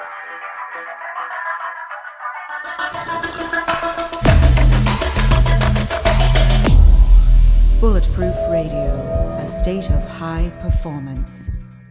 Bulletproof Radio, a state of high performance.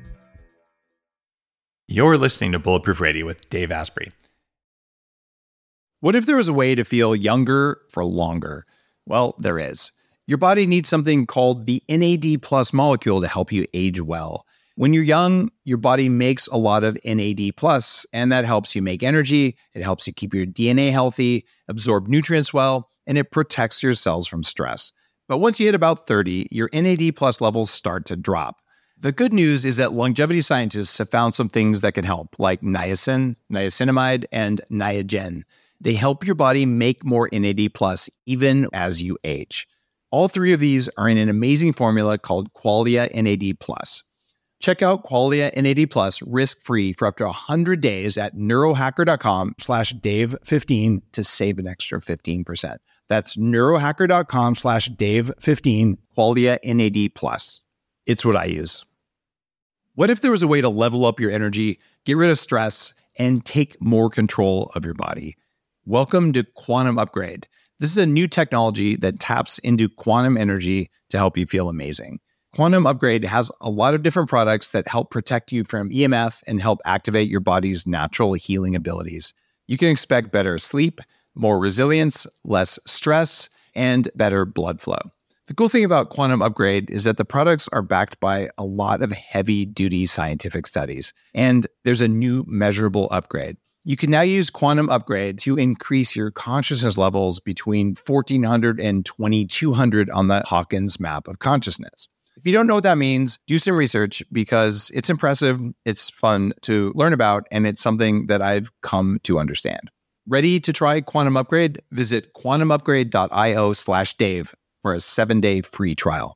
You're listening to Bulletproof Radio with Dave Asprey. What if there was a way to feel younger for longer? Well, there is. Your body needs something called the NAD+ molecule to help you age well. When you're young, your body makes a lot of NAD+, and that helps you make energy, it helps you keep your DNA healthy, absorb nutrients well, and it protects your cells from stress. But once you hit about 30, your NAD+ levels start to drop. The good news is that longevity scientists have found some things that can help, like niacin, niacinamide, and Niagen. They help your body make more NAD+, even as you age. All three of these are in an amazing formula called Qualia NAD+. Check out Qualia NAD+ risk-free for up to 100 days at neurohacker.com/Dave15 to save an extra 15%. That's neurohacker.com/Dave15, Qualia NAD+. It's what I use. What if there was a way to level up your energy, get rid of stress, and take more control of your body? Welcome to Quantum Upgrade. This is a new technology that taps into quantum energy to help you feel amazing. Quantum Upgrade has a lot of different products that help protect you from EMF and help activate your body's natural healing abilities. You can expect better sleep, more resilience, less stress, and better blood flow. The cool thing about Quantum Upgrade is that the products are backed by a lot of heavy-duty scientific studies, and there's a new measurable upgrade. You can now use Quantum Upgrade to increase your consciousness levels between 1400 and 2200 on the Hawkins map of consciousness. If you don't know what that means, do some research because it's impressive, it's fun to learn about, and it's something that I've come to understand. Ready to try Quantum Upgrade? Visit quantumupgrade.io/Dave for a 7-day free trial.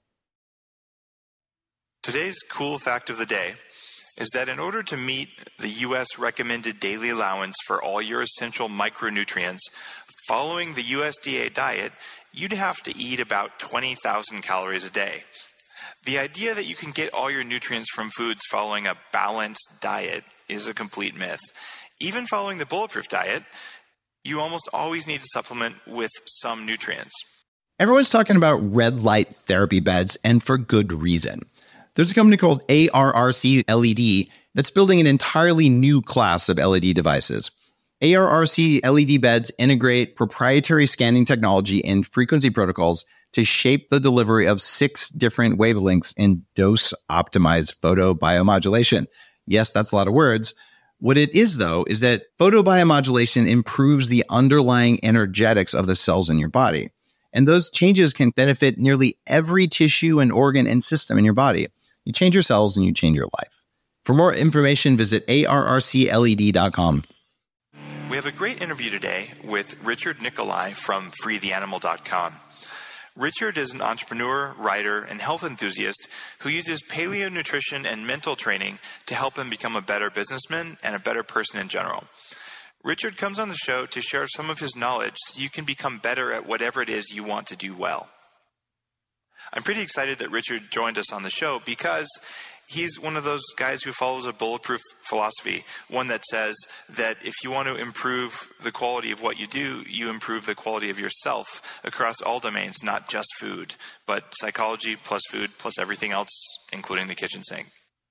Today's cool fact of the day is that in order to meet the U.S. recommended daily allowance for all your essential micronutrients, following the USDA diet, you'd have to eat about 20,000 calories a day. The idea that you can get all your nutrients from foods following a balanced diet is a complete myth. Even following the Bulletproof diet, you almost always need to supplement with some nutrients. Everyone's talking about red light therapy beds, and for good reason. There's a company called ARRC LED that's building an entirely new class of LED devices. ARRC LED beds integrate proprietary scanning technology and frequency protocols to shape the delivery of 6 different wavelengths in dose-optimized photobiomodulation. Yes, that's a lot of words. What it is, though, is that photobiomodulation improves the underlying energetics of the cells in your body. And those changes can benefit nearly every tissue and organ and system in your body. You change your cells and you change your life. For more information, visit arrcled.com. We have a great interview today with Richard Nicolai from freetheanimal.com. Richard is an entrepreneur, writer, and health enthusiast who uses paleo nutrition and mental training to help him become a better businessman and a better person in general. Richard comes on the show to share some of his knowledge so you can become better at whatever it is you want to do well. I'm pretty excited that Richard joined us on the show because he's one of those guys who follows a bulletproof philosophy, one that says that if you want to improve the quality of what you do, you improve the quality of yourself across all domains, not just food, but psychology plus food plus everything else, including the kitchen sink.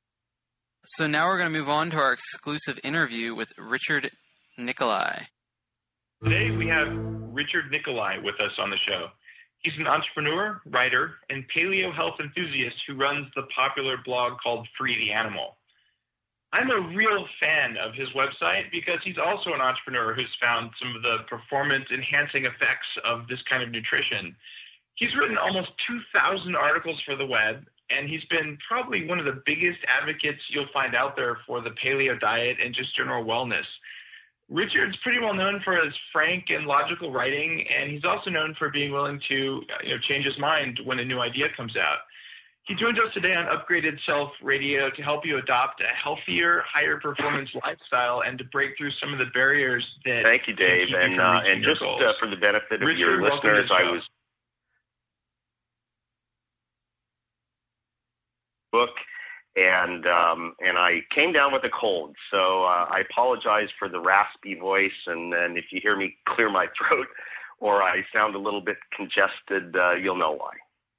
So now we're going to move on to our exclusive interview with Richard Nicolai. Today we have Richard Nicolai with us on the show. He's an entrepreneur, writer, and paleo health enthusiast who runs the popular blog called Free the Animal. I'm a real fan of his website because he's also an entrepreneur who's found some of the performance-enhancing effects of this kind of nutrition. He's written almost 2,000 articles for the web, and he's been probably one of the biggest advocates you'll find out there for the paleo diet and just general wellness. Richard's pretty well known for his frank and logical writing, and he's also known for being willing to change his mind when a new idea comes out. He joins us today on Upgraded Self Radio to help you adopt a healthier, higher performance lifestyle and to break through some of the barriers that. Thank you, Dave. And just for the benefit of your listeners, I was book, And I came down with a cold, so I apologize for the raspy voice, and if you hear me clear my throat or I sound a little bit congested, you'll know why.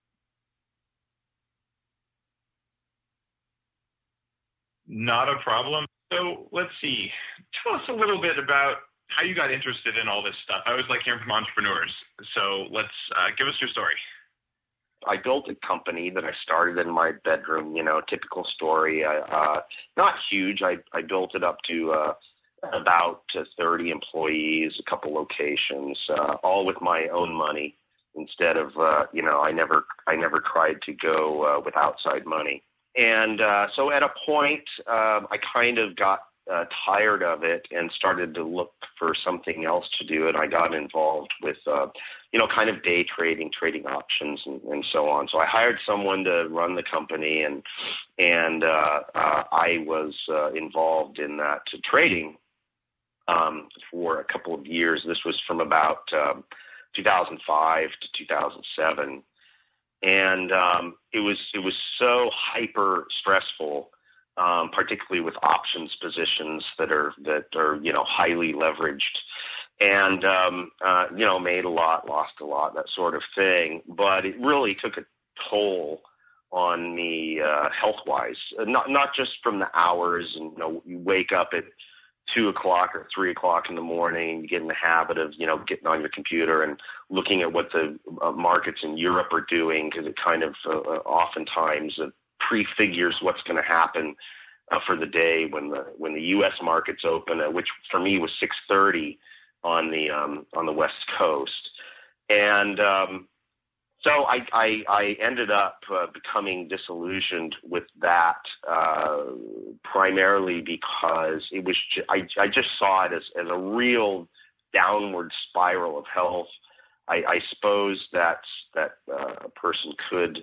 Not a problem. So let's see. Tell us a little bit about how you got interested in all this stuff. I always like hearing from entrepreneurs. So let's give us your story. I built a company that I started in my bedroom, typical story. Not huge. I built it up to about 30 employees, a couple locations, all with my own money instead of, I never tried to go with outside money. And so at a point, I kind of got tired of it and started to look for something else to do. And I got involved with, kind of day trading options and so on. So I hired someone to run the company, and I was involved in that trading for a couple of years. This was from about 2005 to 2007. And it was so hyper stressful, particularly with options positions that are highly leveraged, and made a lot, lost a lot, that sort of thing. But it really took a toll on me health-wise, not just from the hours. And you wake up at 2 o'clock or 3 o'clock in the morning, you get in the habit of, getting on your computer and looking at what the markets in Europe are doing, because it kind of oftentimes prefigures what's going to happen for the day when the U.S. markets open, which for me was 6:30 on the West Coast. And so I ended up becoming disillusioned with that, primarily because it was I just saw it as a real downward spiral of health. I suppose that a person could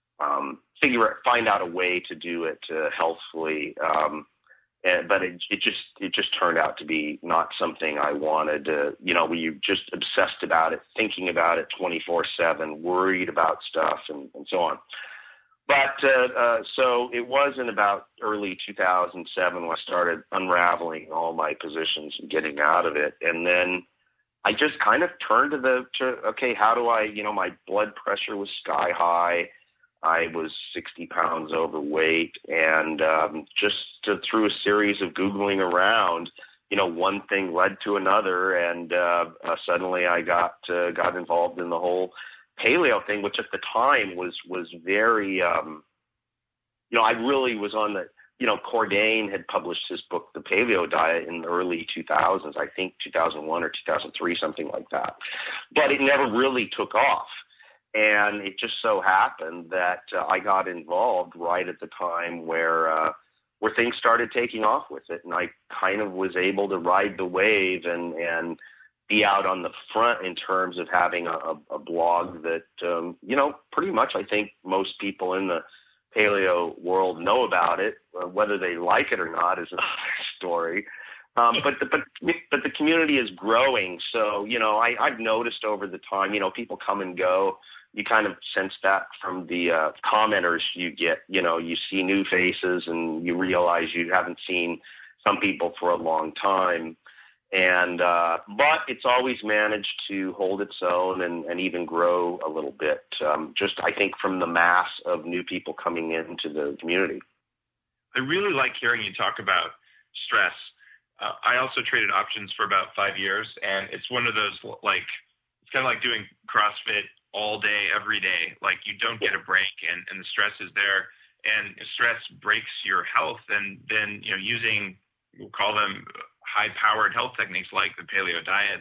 find out a way to do it healthfully, but it just turned out to be not something I wanted. Where you just obsessed about it, thinking about it 24/7, worried about stuff, and so on. But so it was in about early 2007 when I started unraveling all my positions and getting out of it, and then I just kind of turned okay, how do I? My blood pressure was sky high. I was 60 pounds overweight, and just through a series of Googling around, one thing led to another, and suddenly I got involved in the whole paleo thing, which at the time was very, I really was on the, Cordain had published his book, The Paleo Diet, in the early 2000s, I think 2001 or 2003, something like that. But it never really took off. And it just so happened that I got involved right at the time where things started taking off with it, and I kind of was able to ride the wave and be out on the front in terms of having a blog that pretty much I think most people in the paleo world know about it. Whether they like it or not is another story. But the community is growing. So I've noticed over the time, people come and go. You kind of sense that from the commenters you get. You see new faces, and you realize you haven't seen some people for a long time. And but it's always managed to hold its own and even grow a little bit. Just I think from the mass of new people coming into the community. I really like hearing you talk about stress. I also traded options for about 5 years, and it's one of those it's kind of like doing CrossFit all day, every day. Like you don't get a break, and the stress is there, and stress breaks your health. And then using, we'll call them high-powered health techniques like the paleo diet,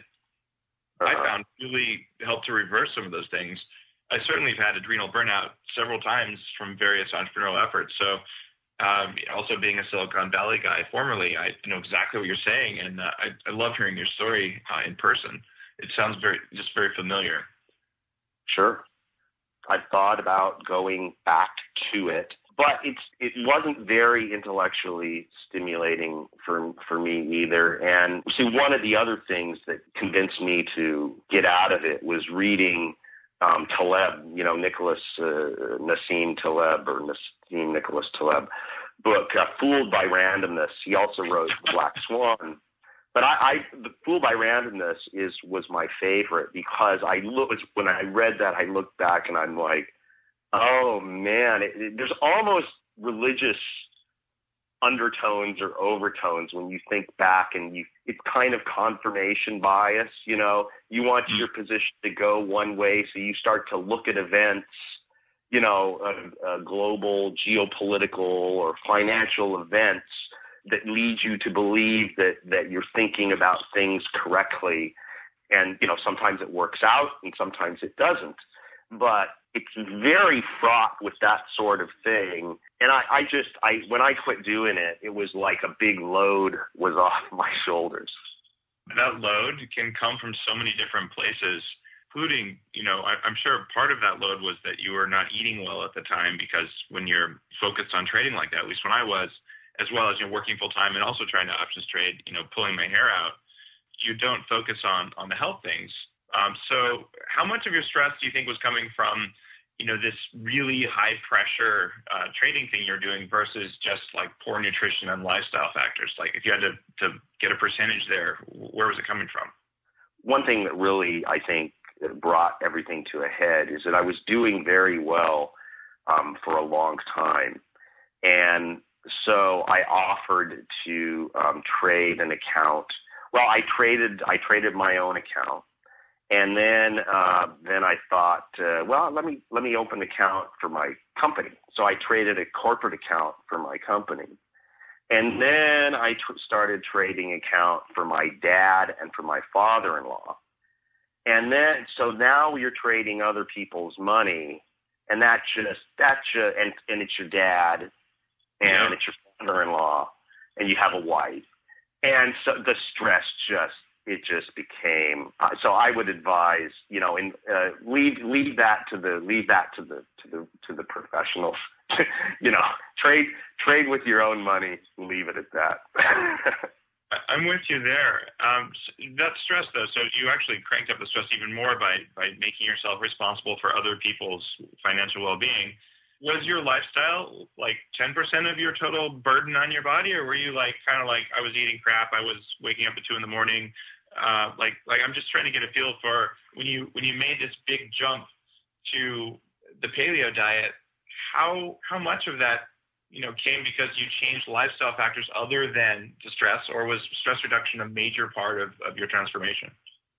I found really helped to reverse some of those things. I certainly have had adrenal burnout several times from various entrepreneurial efforts. So also being a Silicon Valley guy formerly, I know exactly what you're saying, and I love hearing your story in person. It sounds very familiar. Sure. I've thought about going back to it, but it wasn't very intellectually stimulating for me either. And see, one of the other things that convinced me to get out of it was reading Taleb, Nassim Nicholas Taleb, book, Fooled by Randomness. He also wrote The Black Swan. But the Fooled by Randomness was my favorite because when I read that, I looked back and I'm like, oh man, there's almost religious undertones or overtones when you think back, and it's kind of confirmation bias. You know, you want your position to go one way, so you start to look at events, you know, global geopolitical or financial events that lead you to believe that you're thinking about things correctly. And, you know, sometimes it works out and sometimes it doesn't. But it's very fraught with that sort of thing. And I when I quit doing it, it was like a big load was off my shoulders. That load can come from so many different places, including, you know, I'm sure part of that load was that you were not eating well at the time, because when you're focused on trading like that, at least when I was, as well as, you know, working full time and also trying to options trade, you know, pulling my hair out, you don't focus on the health things. So how much of your stress do you think was coming from, you know, this really high pressure trading thing you're doing versus just like poor nutrition and lifestyle factors? Like if you had to get a percentage there, where was it coming from? One thing that really, I think, brought everything to a head is that I was doing very well for a long time. And so I offered to trade an account. Well, I traded my own account, and then I thought, well, let me open an account for my company. So I traded a corporate account for my company, and then I started trading account for my dad and for my father-in-law, and then so now you're trading other people's money, and that's it's your dad. And it's your father-in-law, and you have a wife, and so the stress just became. So I would advise, you know, leave that to the professionals. You know, trade with your own money. Leave it at that. I'm with you there. That stress, though, so you actually cranked up the stress even more by making yourself responsible for other people's financial well-being. Was your lifestyle like 10% of your total burden on your body, or were you like kind of like, I was eating crap, I was waking up at 2 a.m. Like I'm just trying to get a feel for when you made this big jump to the paleo diet, how much of that, you know, came because you changed lifestyle factors other than the stress, or was stress reduction a major part of your transformation?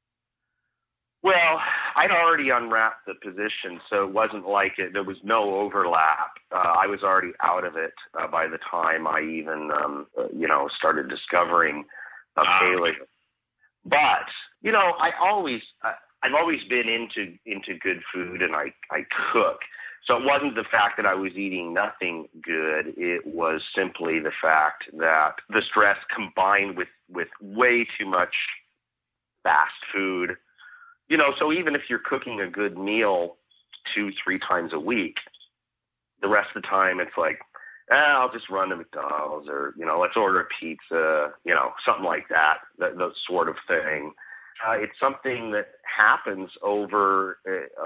Well, I'd already unwrapped the position, so it wasn't like there was no overlap. I was already out of it by the time I even, you know, started discovering paleo. But, you know, I've always been into good food, and I cook. So it wasn't the fact that I was eating nothing good. It was simply the fact that the stress combined with way too much fast food. You know, so even if you're cooking a good meal 2-3 times a week, the rest of the time it's like, I'll just run to McDonald's, or, you know, let's order a pizza, you know, something like that sort of thing. It's something that happens over,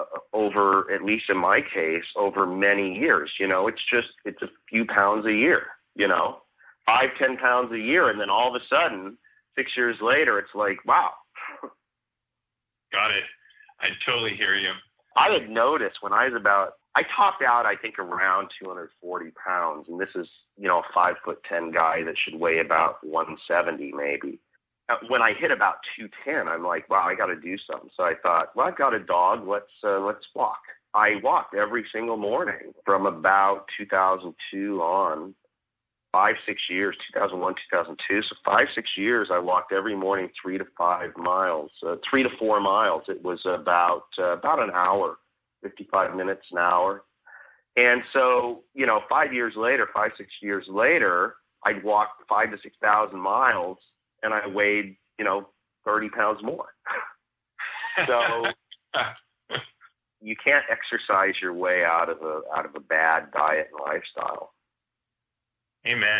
at least in my case, over many years. You know, it's a few pounds a year, you know, 5-10 pounds a year. And then all of a sudden, 6 years later, it's like, wow. Got it. I totally hear you. I had noticed when I topped out, I think, around 240 pounds. And this is, you know, a 5'10" guy that should weigh about 170 maybe. When I hit about 210, I'm like, wow, I got to do something. So I thought, well, I've got a dog. Let's walk. I walked every single morning from about 2002 on. 5-6 years, 2001, 2002. So 5-6 years, I walked every morning 3 to 5 miles, 3 to 4 miles. It was about an hour, 55 minutes an hour. And so, you know, 5 years later, 5-6 years later, I'd walked 5,000 to 6,000 miles, and I weighed, you know, 30 pounds more. So you can't exercise your way out of a bad diet and lifestyle. Amen.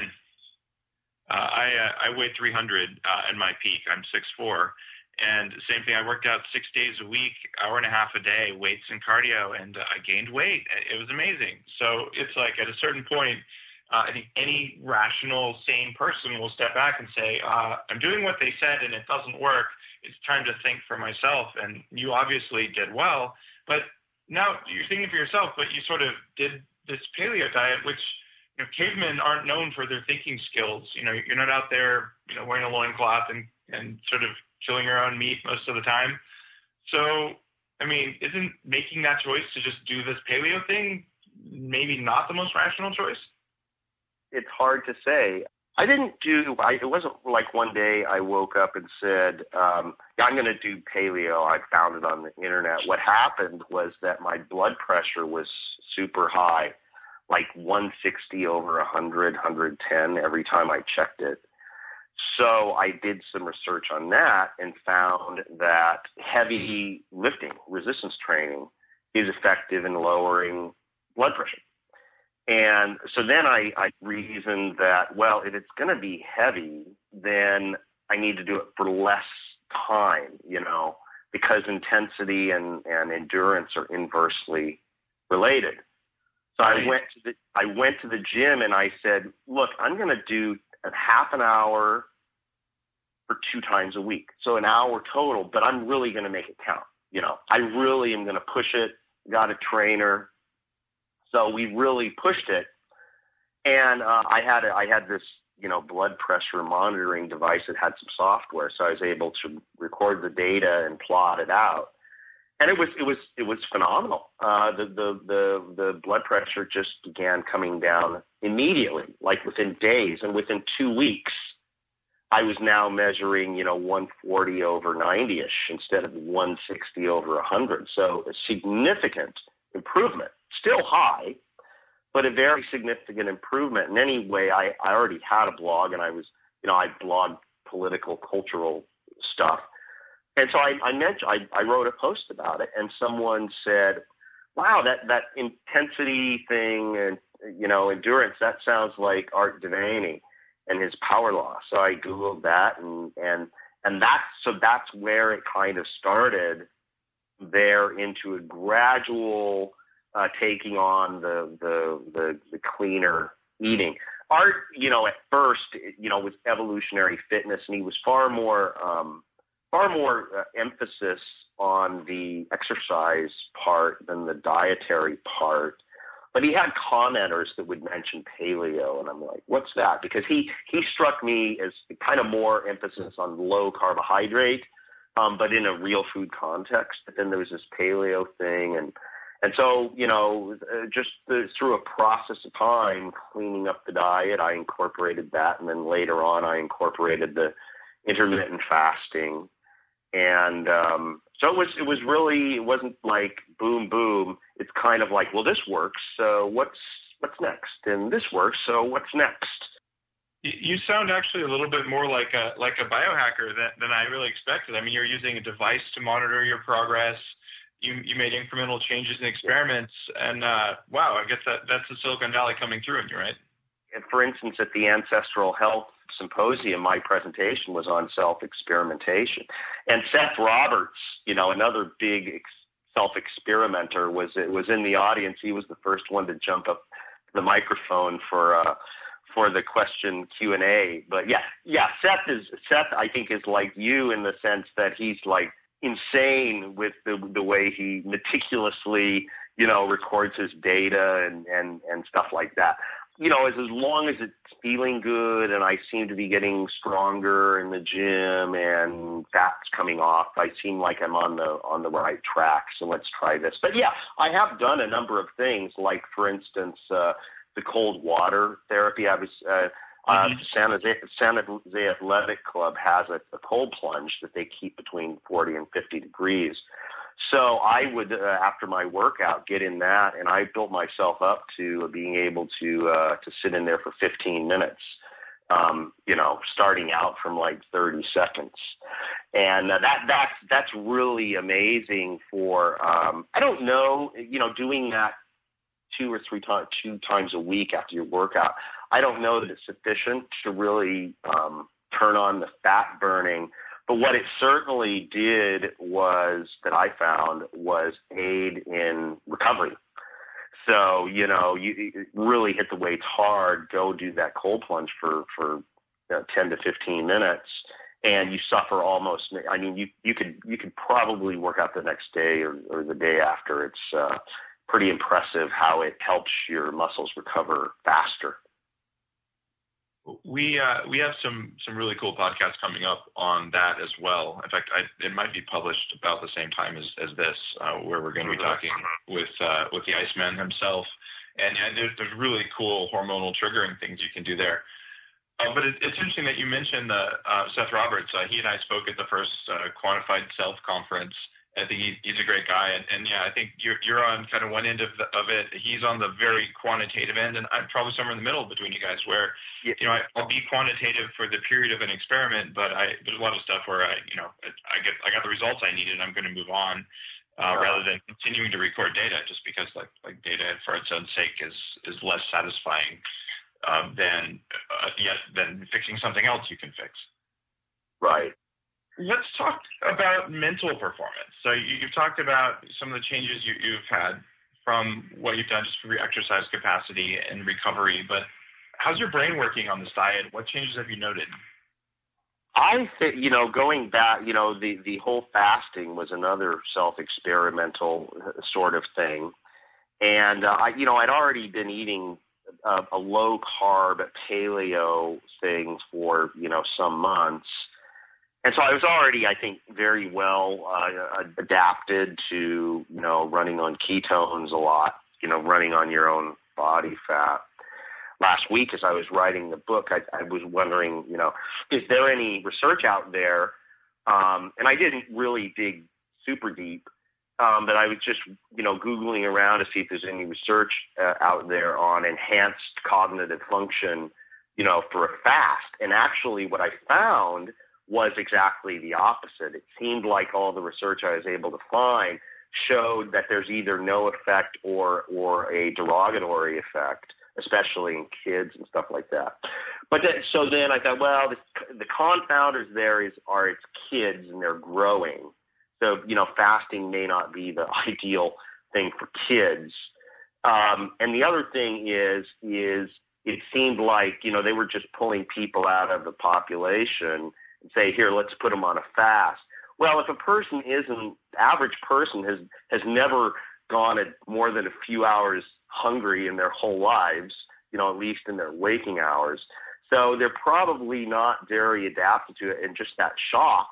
I weigh 300 at my peak. I'm 6'4", and same thing. I worked out 6 days a week, hour and a half a day, weights and cardio, and I gained weight. It was amazing. So it's like at a certain point, I think any rational, sane person will step back and say, I'm doing what they said and it doesn't work. It's time to think for myself. And you obviously did well, but now you're thinking for yourself, but you sort of did this paleo diet, which, cavemen aren't known for their thinking skills. You're not out there, wearing a loincloth and sort of killing your own meat most of the time. So, isn't making that choice to just do this paleo thing maybe not the most rational choice? It's hard to say. It wasn't like one day I woke up and said, I'm going to do paleo. I found it on the internet. What happened was that my blood pressure was super high, like 160 over 100, 110 every time I checked it. So I did some research on that and found that heavy lifting, resistance training, is effective in lowering blood pressure. And so then I reasoned that, well, if it's going to be heavy, then I need to do it for less time, because intensity and endurance are inversely related. So I went to the gym and I said, look, I'm going to do a half an hour for 2 times a week. So an hour total, but I'm really going to make it count. I really am going to push it. Got a trainer. So we really pushed it. And I had this, blood pressure monitoring device that had some software. So I was able to record the data and plot it out. And it was phenomenal. The blood pressure just began coming down immediately, like within days. And within 2 weeks, I was now measuring, 140 over 90-ish instead of 160 over 100. So a significant improvement. Still high, but a very significant improvement. And anyway, I already had a blog, and I was, I blogged political, cultural stuff. And so I wrote a post about it, and someone said, wow, that intensity thing and, endurance, that sounds like Art De Vany and his power loss. So I Googled that, and that's where it kind of started there into a gradual taking on the cleaner eating. Art, at first, was evolutionary fitness, and he was far more emphasis on the exercise part than the dietary part. But he had commenters that would mention paleo, and I'm like, what's that? Because he struck me as kind of more emphasis on low carbohydrate, but in a real food context. But then there was this paleo thing, and so, just through a process of time, cleaning up the diet, I incorporated that. And then later on, I incorporated the intermittent fasting. And so it was really, it wasn't like boom, boom. It's kind of like, well, this works, so what's next? And this works, so what's next? You sound actually a little bit more like a biohacker than I really expected. You're using a device to monitor your progress. You made incremental changes and experiments, and wow, I guess that's the Silicon Valley coming through in you, right? And for instance, at the Ancestral Health Symposium, my presentation was on self-experimentation. And Seth Roberts, another big self-experimenter, was in the audience. He was the first one to jump up to the microphone for the question Q&A. But yeah, Seth, I think, is like you in the sense that he's like insane with the way he meticulously, records his data and stuff like that. As long as it's feeling good and I seem to be getting stronger in the gym and fat's coming off, I seem like I'm on the right track. So let's try this. But yeah, I have done a number of things, like for instance, the cold water therapy. I was San Jose Athletic Club has a cold plunge that they keep between 40 and 50 degrees. So I would, after my workout, get in that, and I built myself up to being able to sit in there for 15 minutes, starting out from like 30 seconds. And that's really amazing for, I don't know, doing that 2 times a week after your workout. I don't know that it's sufficient to really turn on the fat burning. But what it certainly did was, that I found, was aid in recovery. So, you really hit the weights hard, go do that cold plunge for 10 to 15 minutes, and you suffer almost. I mean, you could probably work out the next day or the day after. It's pretty impressive how it helps your muscles recover faster. We have some really cool podcasts coming up on that as well. In fact, it might be published about the same time as this, where we're going to be talking with the Iceman himself. And there's really cool hormonal triggering things you can do there. But it's interesting that you mentioned Seth Roberts. He and I spoke at the first Quantified Self conference. I think he's a great guy, and yeah, I think you're on kind of one end of it. He's on the very quantitative end, and I'm probably somewhere in the middle between you guys, where I'll be quantitative for the period of an experiment, but there's a lot of stuff where I got the results I needed, and I'm going to move on, rather than continuing to record data, just because like data for its own sake is less satisfying than fixing something else you can fix. Right. Let's talk about mental performance. So you've talked about some of the changes you've had from what you've done just for your exercise capacity and recovery, but how's your brain working on this diet? What changes have you noted? I think, going back, the whole fasting was another self-experimental sort of thing. And, I'd already been eating a low-carb paleo thing for, some months. And so I was already, I think, very well adapted to, running on ketones a lot, running on your own body fat. Last week, as I was writing the book, I was wondering, is there any research out there? And I didn't really dig super deep, but I was just, Googling around to see if there's any research out there on enhanced cognitive function, for a fast. And actually what I found was exactly the opposite. It seemed like all the research I was able to find showed that there's either no effect or a derogatory effect, especially in kids and stuff like that. But so then I thought, well, the confounders there are its kids and they're growing. So, fasting may not be the ideal thing for kids. And the other thing is it seemed like, they were just pulling people out of the population and say, here, let's put them on a fast. Well, if a person average person has never gone at more than a few hours hungry in their whole lives, at least in their waking hours. So they're probably not very adapted to it. And just that shock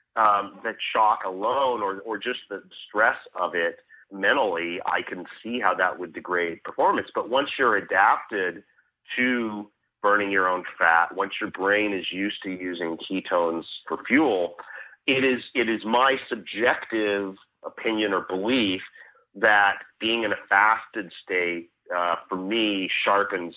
alone, or just the stress of it mentally, I can see how that would degrade performance. But once you're adapted to burning your own fat, once your brain is used to using ketones for fuel, it is my subjective opinion or belief that being in a fasted state, for me, sharpens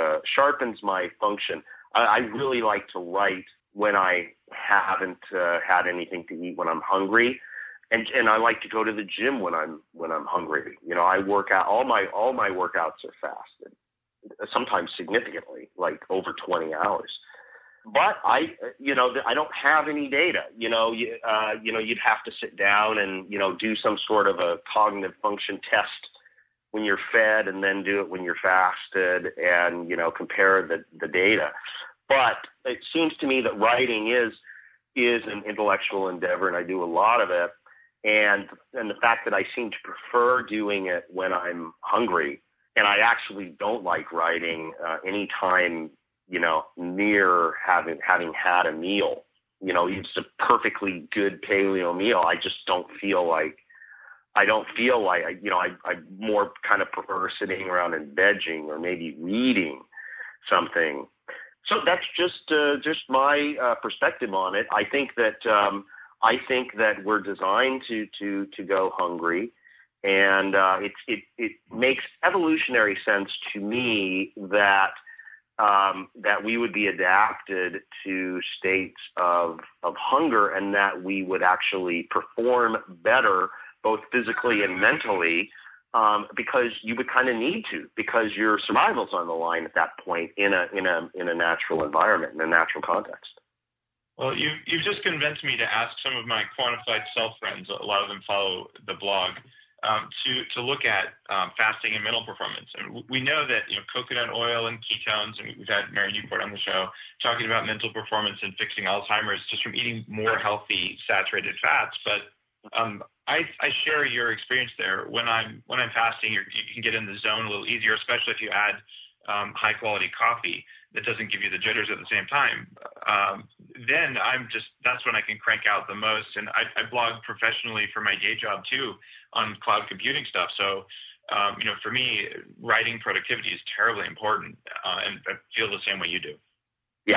my function. I really like to write when I haven't had anything to eat when I'm hungry, and I like to go to the gym when I'm hungry. I work out. All my workouts are fasted, sometimes significantly, like over 20 hours. But I don't have any data. You'd have to sit down and do some sort of a cognitive function test when you're fed, and then do it when you're fasted, and compare the data. But it seems to me that writing is an intellectual endeavor, and I do a lot of it. And the fact that I seem to prefer doing it when I'm hungry, and I actually don't like writing anytime near having had a meal. It's a perfectly good paleo meal. I just don't feel like. I more kind of prefer sitting around and vegging, or maybe reading something. So that's just my perspective on it. I think that we're designed to go hungry, and it makes evolutionary sense to me that we would be adapted to states of hunger, and that we would actually perform better, both physically and mentally, because you would kind of need to, because your survival's on the line at that point in a natural environment, in a natural context. Well, you've just convinced me to ask some of my Quantified Self friends. A lot of them follow the blog. to look at fasting and mental performance. And we know that coconut oil and ketones, and we've had Mary Newport on the show talking about mental performance and fixing Alzheimer's just from eating more healthy saturated fats. But I share your experience there. When I'm fasting, you can get in the zone a little easier, especially if you add high quality coffee that doesn't give you the jitters at the same time. Then that's when I can crank out the most. And I blog professionally for my day job too on cloud computing stuff. So, for me, writing productivity is terribly important. And I feel the same way you do. Yeah.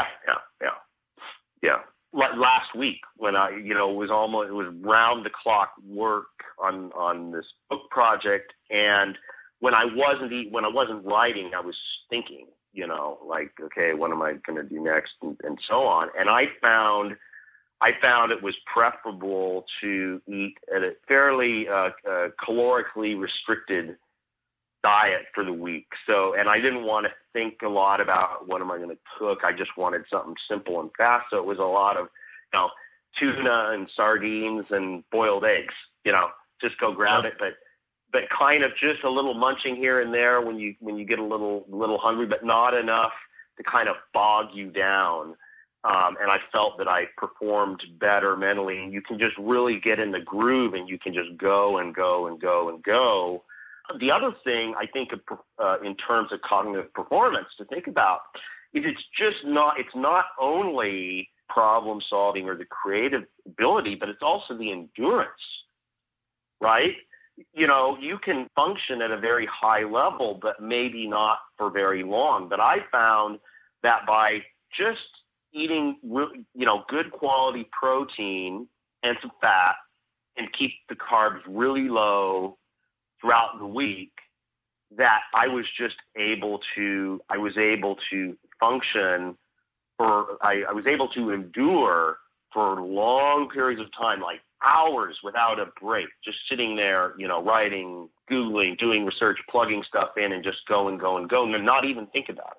Last week when it was round the clock work on this book project. And when I wasn't writing, I was thinking, okay, what am I going to do next, and so on. And I found it was preferable to eat at a fairly calorically restricted diet for the week. So, and I didn't want to think a lot about what am I going to cook. I just wanted something simple and fast. So it was a lot of, tuna and sardines and boiled eggs. Just go grab it, but kind of just a little munching here and there when you get a little hungry, but not enough to kind of bog you down. And I felt that I performed better mentally, and you can just really get in the groove, and you can just go and go and go and go. The other thing I think in terms of cognitive performance to think about is it's not only problem solving or the creative ability, but it's also the endurance, right? You can function at a very high level, but maybe not for very long. But I found that by just eating, good quality protein and some fat, and keep the carbs really low throughout the week, that I was able to function I was able to endure for long periods of time, like hours without a break, just sitting there, writing, Googling, doing research, plugging stuff in, and just go and go and go, and not even think about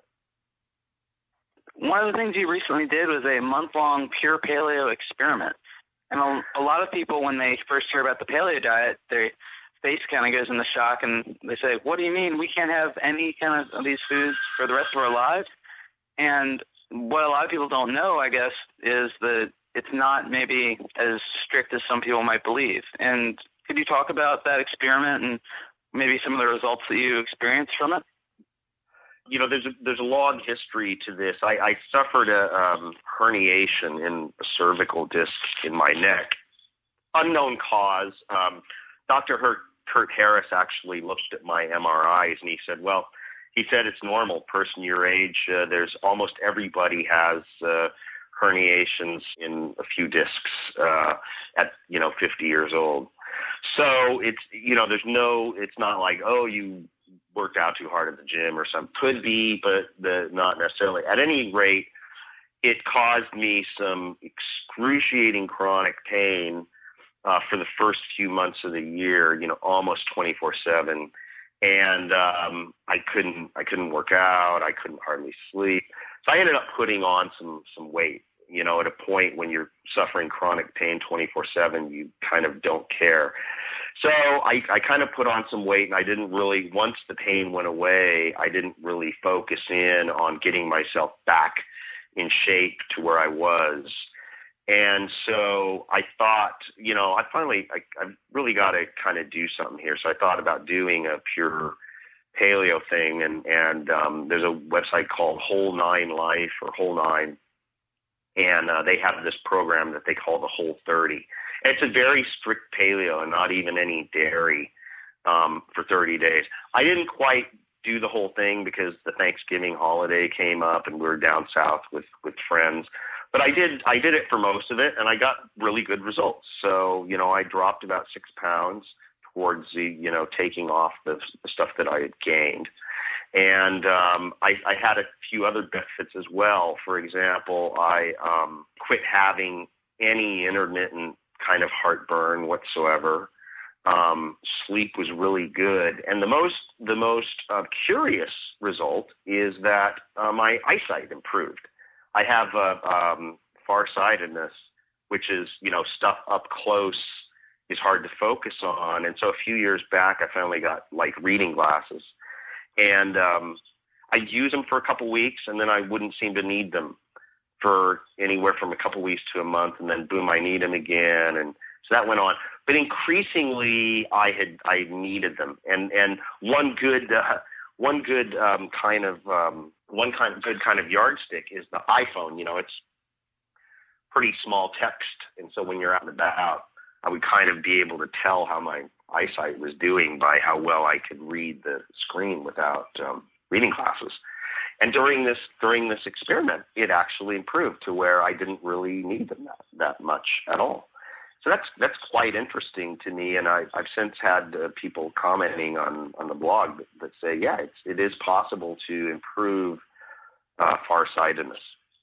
it. One of the things you recently did was a month-long pure paleo experiment. And a lot of people, when they first hear about the paleo diet, their face kind of goes into shock, and they say, what do you mean we can't have any kind of these foods for the rest of our lives? And what a lot of people don't know, I guess, is that it's not maybe as strict as some people might believe. And could you talk about that experiment and maybe some of the results that you experienced from it? There's a long history to this. I suffered a herniation in a cervical disc in my neck, unknown cause. Dr. Kurt Harris actually looked at my MRIs, and he said it's normal. Person your age, there's almost everybody has herniations in a few discs at 50 years old. So it's not like, oh, you worked out too hard at the gym or something. Could be, but not necessarily. At any rate, it caused me some excruciating chronic pain for the first few months of the year, almost 24/7. And I couldn't work out. I couldn't hardly sleep. So I ended up putting on some weight. At a point when you're suffering chronic pain 24/7, you kind of don't care. So I kind of put on some weight, and I didn't really, once the pain went away, I didn't really focus in on getting myself back in shape to where I was. And so I thought, I really got to kind of do something here. So I thought about doing a pure paleo thing, and there's a website called Whole 9 Life or Whole 9, and they have this program that they call the Whole 30. And it's a very strict paleo and not even any dairy for 30 days. I didn't quite do the whole thing because the Thanksgiving holiday came up, and we were down south with friends. But I did it for most of it, and I got really good results. So, I dropped about 6 pounds towards the, taking off the stuff that I had gained. And I had a few other benefits as well. For example, I quit having any intermittent kind of heartburn whatsoever. Sleep was really good. And the most curious result is that my eyesight improved. I have farsightedness, which is, stuff up close is hard to focus on. And so a few years back, I finally got like reading glasses, and I'd use them for a couple weeks, and then I wouldn't seem to need them for anywhere from a couple weeks to a month, and then boom, I need them again, and so that went on. But increasingly, I needed them, and one good kind of yardstick is the iPhone. You know, it's pretty small text, and so when you're out and about, I would kind of be able to tell how my eyesight was doing by how well I could read the screen without reading glasses. And during this experiment, it actually improved to where I didn't really need them that much at all. So that's quite interesting to me, and I've since had people commenting on the blog that say, yeah, it is possible to improve farsightedness.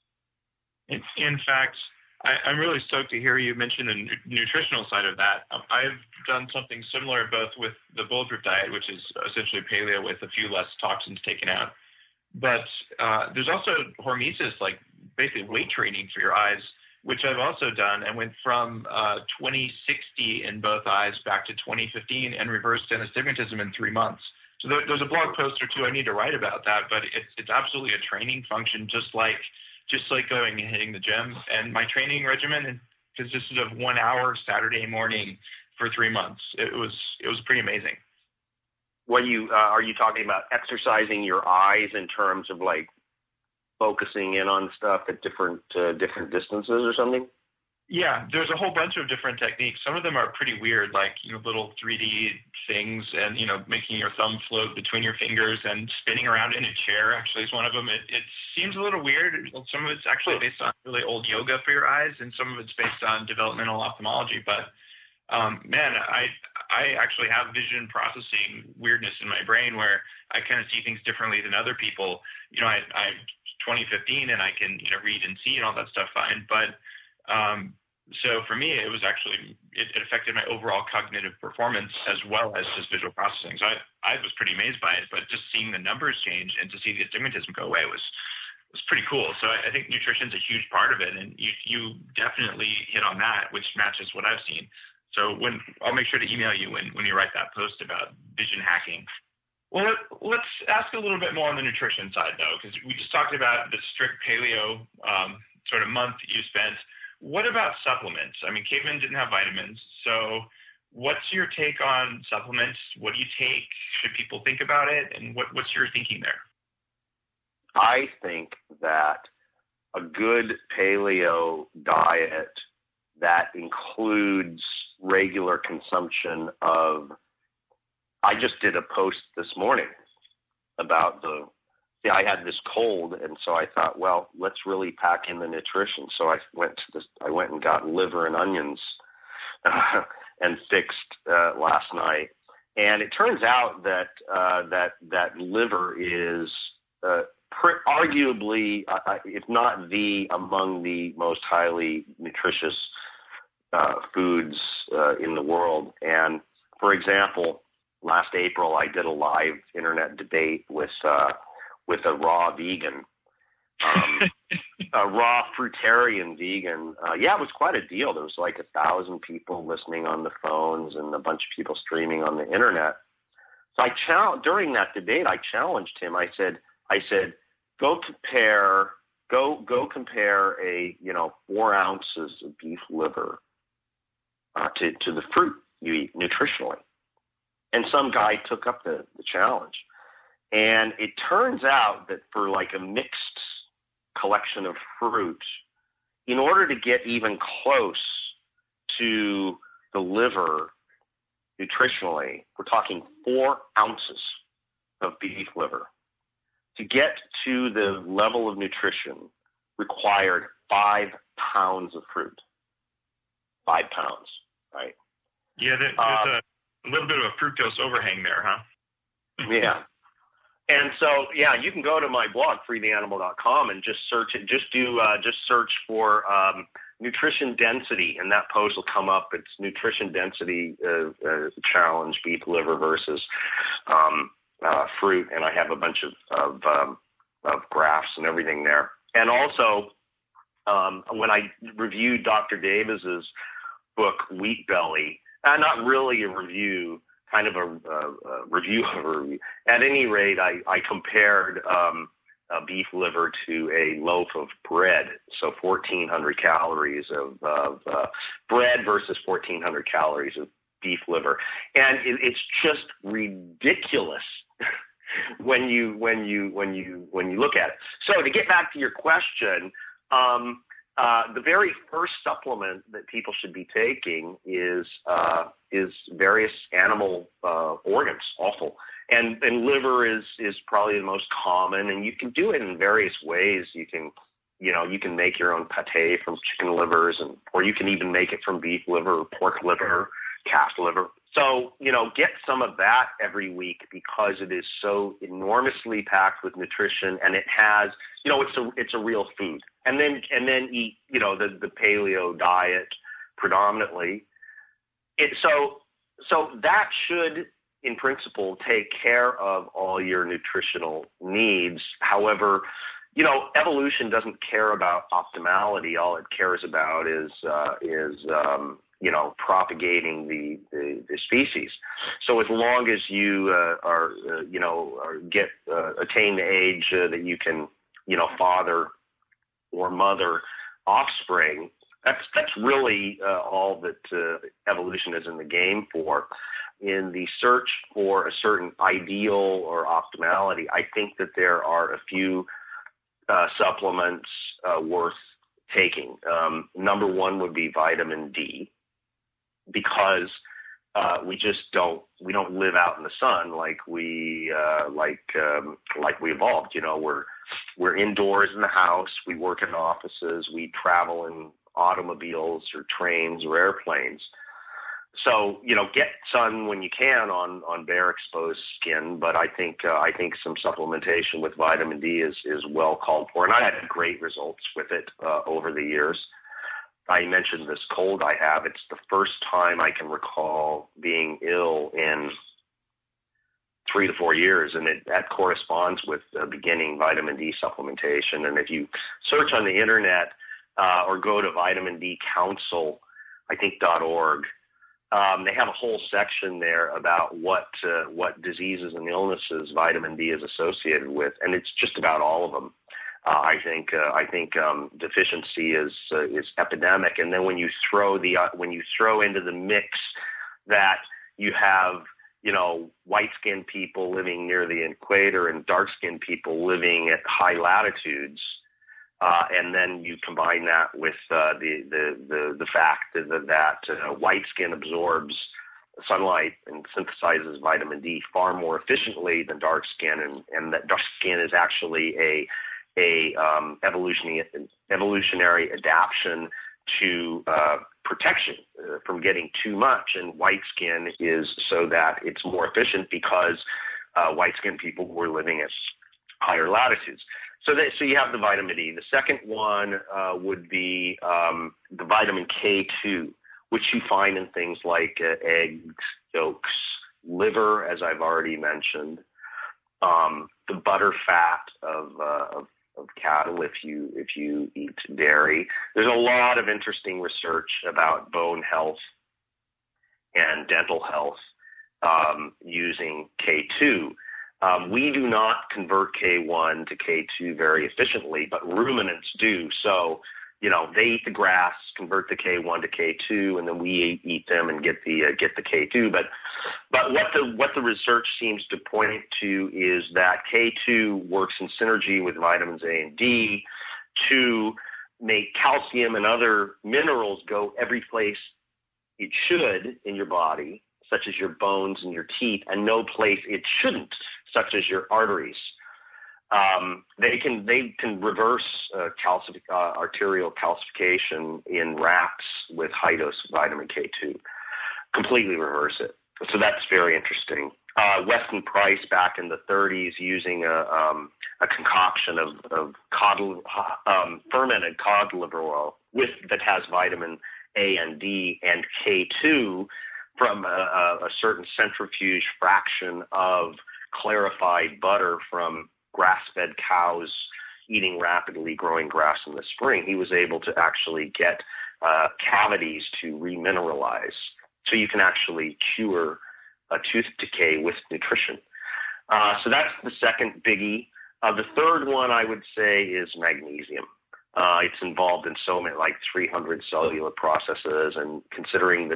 In fact, I'm really stoked to hear you mention the nutritional side of that. I've done something similar both with the Bulletproof diet, which is essentially paleo with a few less toxins taken out. But there's also hormesis, like basically weight training for your eyes, which I've also done, and went from 20/60 in both eyes back to 20/15 and reversed astigmatism in 3 months. So there's a blog post or two I need to write about that, but it's absolutely a training function, just like going and hitting the gym. And my training regimen consisted of 1 hour Saturday morning for 3 months. It was pretty amazing. What are you talking about? Exercising your eyes in terms of like focusing in on stuff at different distances or something? Yeah, there's a whole bunch of different techniques. Some of them are pretty weird, like, you know, little 3D things, and, you know, making your thumb float between your fingers and spinning around in a chair actually is one of them. It seems a little weird. Some of it's actually based on really old yoga for your eyes, and some of it's based on developmental ophthalmology. But man, I actually have vision processing weirdness in my brain where I kind of see things differently than other people. You know, I'm 20/15 and I can, you know, read and see and all that stuff fine, but so for me, it was actually, it affected my overall cognitive performance as well as just visual processing. So I was pretty amazed by it, but just seeing the numbers change and to see the astigmatism go away was pretty cool. So I think nutrition's a huge part of it, and you definitely hit on that, which matches what I've seen. So I'll make sure to email you when you write that post about vision hacking. Well, let's ask a little bit more on the nutrition side, though, because we just talked about the strict paleo sort of month you spent. What about supplements? I mean, cavemen didn't have vitamins. So what's your take on supplements? What do you take? Should people think about it? And what's your thinking there? I think that a good paleo diet that includes regular consumption of, I just did a post this morning about I had this cold, and so I thought, well, let's really pack in the nutrition. So I went and got liver and onions and fixed last night. And it turns out that that liver is arguably, if not among the most highly nutritious foods in the world. And for example, last April, I did a live internet debate with a raw vegan, a raw fruitarian vegan. Yeah, it was quite a deal. There was like 1,000 people listening on the phones and a bunch of people streaming on the internet. So during that debate, I challenged him. I said, go compare 4 ounces of beef liver to the fruit you eat nutritionally. And some guy took up the challenge. And it turns out that for like a mixed collection of fruit, in order to get even close to the liver nutritionally, we're talking 4 ounces of beef liver. To get to the level of nutrition required 5 pounds of fruit. 5 pounds, right? Yeah, there's a little bit of a fructose overhang there, huh? Yeah. And so, yeah, you can go to my blog, freetheanimal.com, and just search it. Just search for nutrition density, and that post will come up. It's nutrition density challenge, beef liver versus fruit, and I have a bunch of graphs and everything there. And also, when I reviewed Dr. Davis's book, Wheat Belly, Not really a review, kind of a review of a review. At any rate, I compared beef liver to a loaf of bread. So 1,400 calories of bread versus 1,400 calories of beef liver, and it's just ridiculous when you look at it. So to get back to your question, the very first supplement that people should be taking is various animal organs, offal. And liver is probably the most common, and you can do it in various ways. You can make your own pate from chicken livers, or you can even make it from beef liver, pork liver, calf liver. So, get some of that every week because it is so enormously packed with nutrition, and it has, it's a real food. And then eat, the paleo diet predominantly. So that should, in principle, take care of all your nutritional needs. However, evolution doesn't care about optimality. All it cares about is propagating the species. So as long as you attain the age that you can, father or mother offspring, that's really all that evolution is in the game for. In the search for a certain ideal or optimality, I think that there are a few supplements worth taking. Number one would be vitamin D, because we don't live out in the sun like we evolved. We're indoors in the house. We work in offices. We travel in automobiles or trains or airplanes. So, get sun when you can on bare exposed skin, but I think some supplementation with vitamin D is well called for, and I had great results with it over the years. I mentioned this cold I have. It's the first time I can recall being ill in 3 to 4 years, and that corresponds with beginning vitamin D supplementation. And if you search on the internet or go to Vitamin D Council, I think .org, they have a whole section there about what diseases and illnesses vitamin D is associated with, and it's just about all of them. I think deficiency is epidemic, and then when you throw into the mix that you have white-skinned people living near the equator and dark-skinned people living at high latitudes, and then you combine that with the fact that white skin absorbs sunlight and synthesizes vitamin D far more efficiently than dark skin, and that dark skin is actually a evolutionary adaptation to protection from getting too much, and white skin is so that it's more efficient because white skinned people were living at higher latitudes. So you have the vitamin D. The second one would be the vitamin K2, which you find in things like eggs, yolks, liver, as I've already mentioned, the butter fat of cattle if you eat dairy. There's a lot of interesting research about bone health and dental health using K2. We do not convert K1 to K2 very efficiently, but ruminants do. So, they eat the grass, convert the K1 to K2, and then we eat them and get the K2. But what the research seems to point to is that K2 works in synergy with vitamins A and D to make calcium and other minerals go every place it should in your body, such as your bones and your teeth, and no place it shouldn't, such as your arteries. They can reverse arterial calcification in rats with high dose vitamin K2, completely reverse it. So that's very interesting. Weston Price back in the 30s using a concoction of fermented cod liver oil that has vitamin A and D and K2 from a certain centrifuge fraction of clarified butter from grass-fed cows eating rapidly growing grass in the spring. He was able to actually get cavities to remineralize. So you can actually cure tooth decay with nutrition. So that's the second biggie. The third one I would say is magnesium. It's involved in so many, like 300 cellular processes, and considering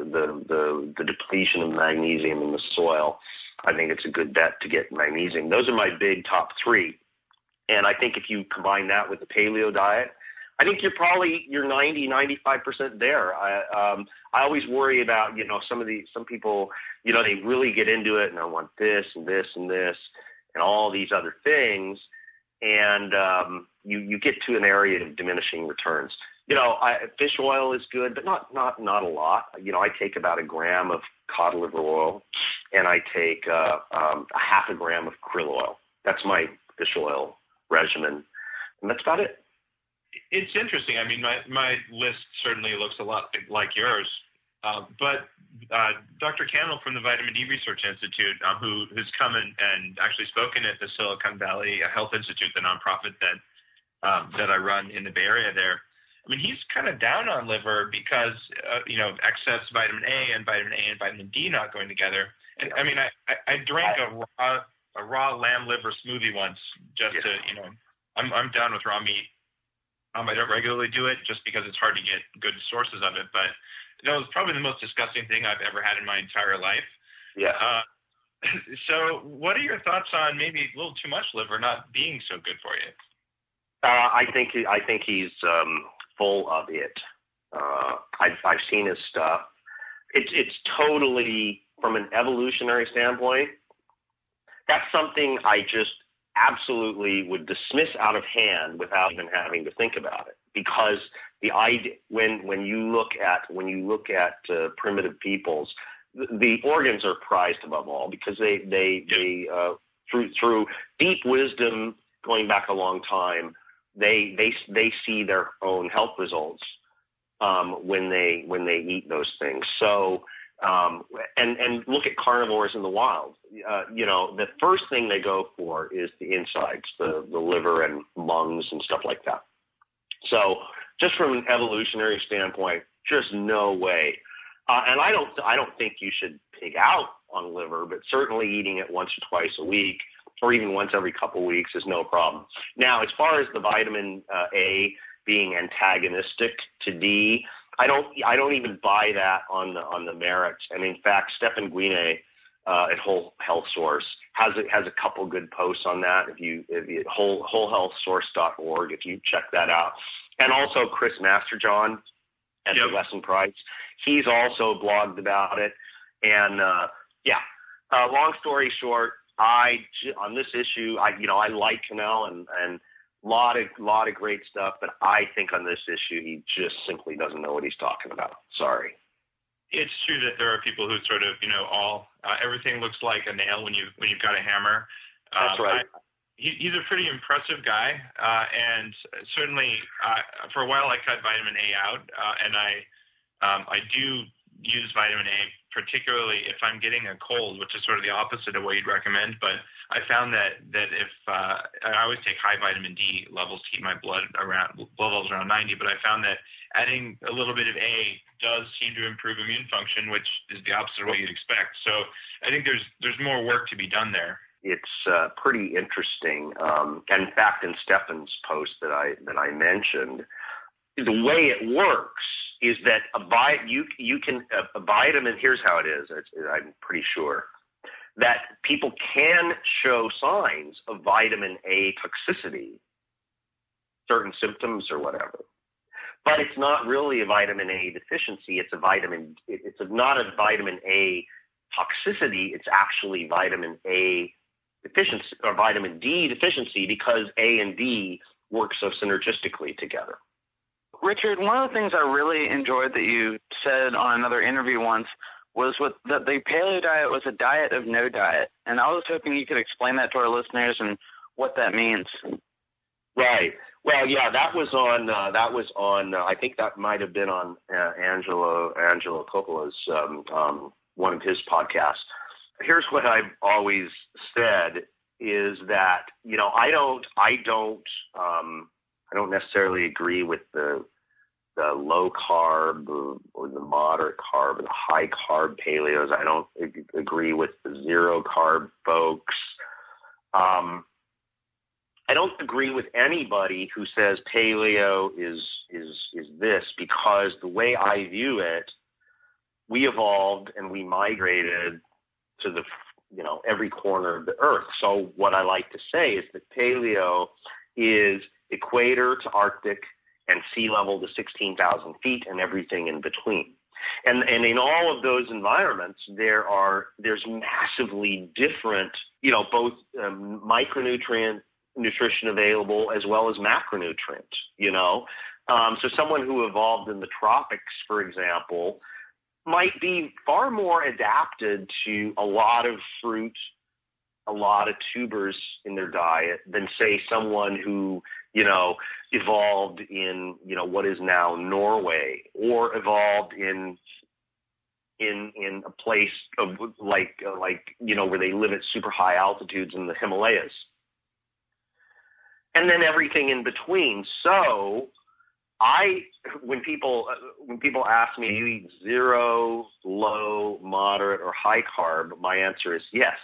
the depletion of magnesium in the soil, I think it's a good bet to get magnesium. Those are my big top three. And I think if you combine that with the paleo diet, I think you're 90, 95% there. I always worry about, some people, they really get into it and I want this and this and this and all these other things. And you get to an area of diminishing returns. Fish oil is good, but not a lot. I take about a gram of cod liver oil, and I take a half a gram of krill oil. That's my fish oil regimen, and that's about it. It's interesting. I mean, my list certainly looks a lot like yours, but Dr. Cannell from the Vitamin D Research Institute, who has come and actually spoken at the Silicon Valley Health Institute, the nonprofit that I run in the Bay Area there. I mean, he's kind of down on liver because, excess vitamin A and vitamin D not going together. And I mean, I drank a raw lamb liver smoothie once just to, I'm down with raw meat. I don't regularly do it just because it's hard to get good sources of it, but it was probably the most disgusting thing I've ever had in my entire life. Yeah. So what are your thoughts on maybe a little too much liver not being so good for you? I think he's full of it. I've seen his stuff. It's totally, from an evolutionary standpoint, that's something I just absolutely would dismiss out of hand without even having to think about it. Because the idea, when you look at primitive peoples, the organs are prized above all because they through deep wisdom going back a long time, they see their own health results when they eat those things. So and look at carnivores in the wild. The first thing they go for is the insides, the liver and lungs and stuff like that. So just from an evolutionary standpoint, just no way. And I don't think you should pig out on liver, but certainly eating it once or twice a week, or even once every couple of weeks, is no problem. Now, as far as the vitamin A being antagonistic to D, I don't even buy that on the merits. And in fact, Stephan Guine at Whole Health Source has a couple good posts on that. If you wholehealthsource.org, if you check that out, and also Chris Masterjohn at the Wesson Price, he's also blogged about it. And long story short, on this issue, I like Cannell and lot of great stuff, but I think on this issue he just simply doesn't know what he's talking about. Sorry. It's true that there are people who sort of, everything looks like a nail when you've got a hammer. That's right. He's a pretty impressive guy, and certainly for a while I cut vitamin A out, and I do use vitamin A, particularly if I'm getting a cold, which is sort of the opposite of what you'd recommend. But I found that if I always take high vitamin D levels to keep my blood levels around 90, but I found that adding a little bit of A does seem to improve immune function, which is the opposite of what you'd expect. So I think there's more work to be done there. It's pretty interesting. And in fact, in Stephan's post that I mentioned, the way it works is that a vitamin. Here's how it is. I'm pretty sure that people can show signs of vitamin A toxicity, certain symptoms or whatever, but it's not really a vitamin A deficiency. It's not a vitamin A toxicity. It's actually vitamin A deficiency or vitamin D deficiency because A and D work so synergistically together. Richard, one of the things I really enjoyed that you said on another interview once was that the paleo diet was a diet of no diet. And I was hoping you could explain that to our listeners and what that means. Right. Well, yeah, that was on, I think that might have been on Angelo Coppola's, one of his podcasts. Here's what I've always said is that, I don't necessarily agree with the low carb or the moderate carb and the high carb paleos. I don't agree with the zero carb folks. I don't agree with anybody who says paleo is this, because the way I view it, we evolved and we migrated to the, every corner of the earth. So what I like to say is that paleo is equator to Arctic and sea level to 16,000 feet and everything in between. And in all of those environments, there's massively different, both micronutrient nutrition available as well as macronutrient, So someone who evolved in the tropics, for example, might be far more adapted to a lot of fruit, a lot of tubers in their diet than, say, someone who, evolved in, what is now Norway, or evolved in a place of like, where they live at super high altitudes in the Himalayas. And then everything in between. So when people ask me, do you eat zero, low, moderate, or high carb, my answer is yes.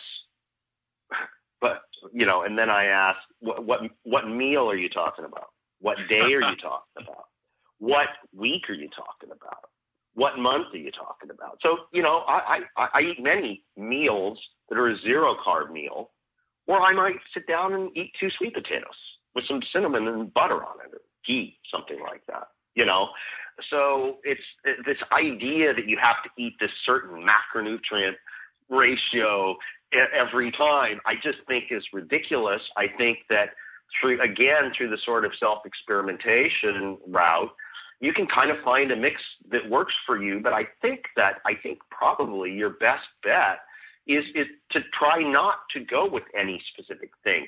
But, and then I ask, what meal are you talking about? What day are you talking about? What week are you talking about? What month are you talking about? So, I eat many meals that are a zero carb meal, or I might sit down and eat 2 sweet potatoes with some cinnamon and butter on it, or ghee, something like that, So it's this idea that you have to eat this certain macronutrient ratio every time, I just think is ridiculous. I think that through the sort of self-experimentation route, you can kind of find a mix that works for you. But I think probably your best bet is to try not to go with any specific thing.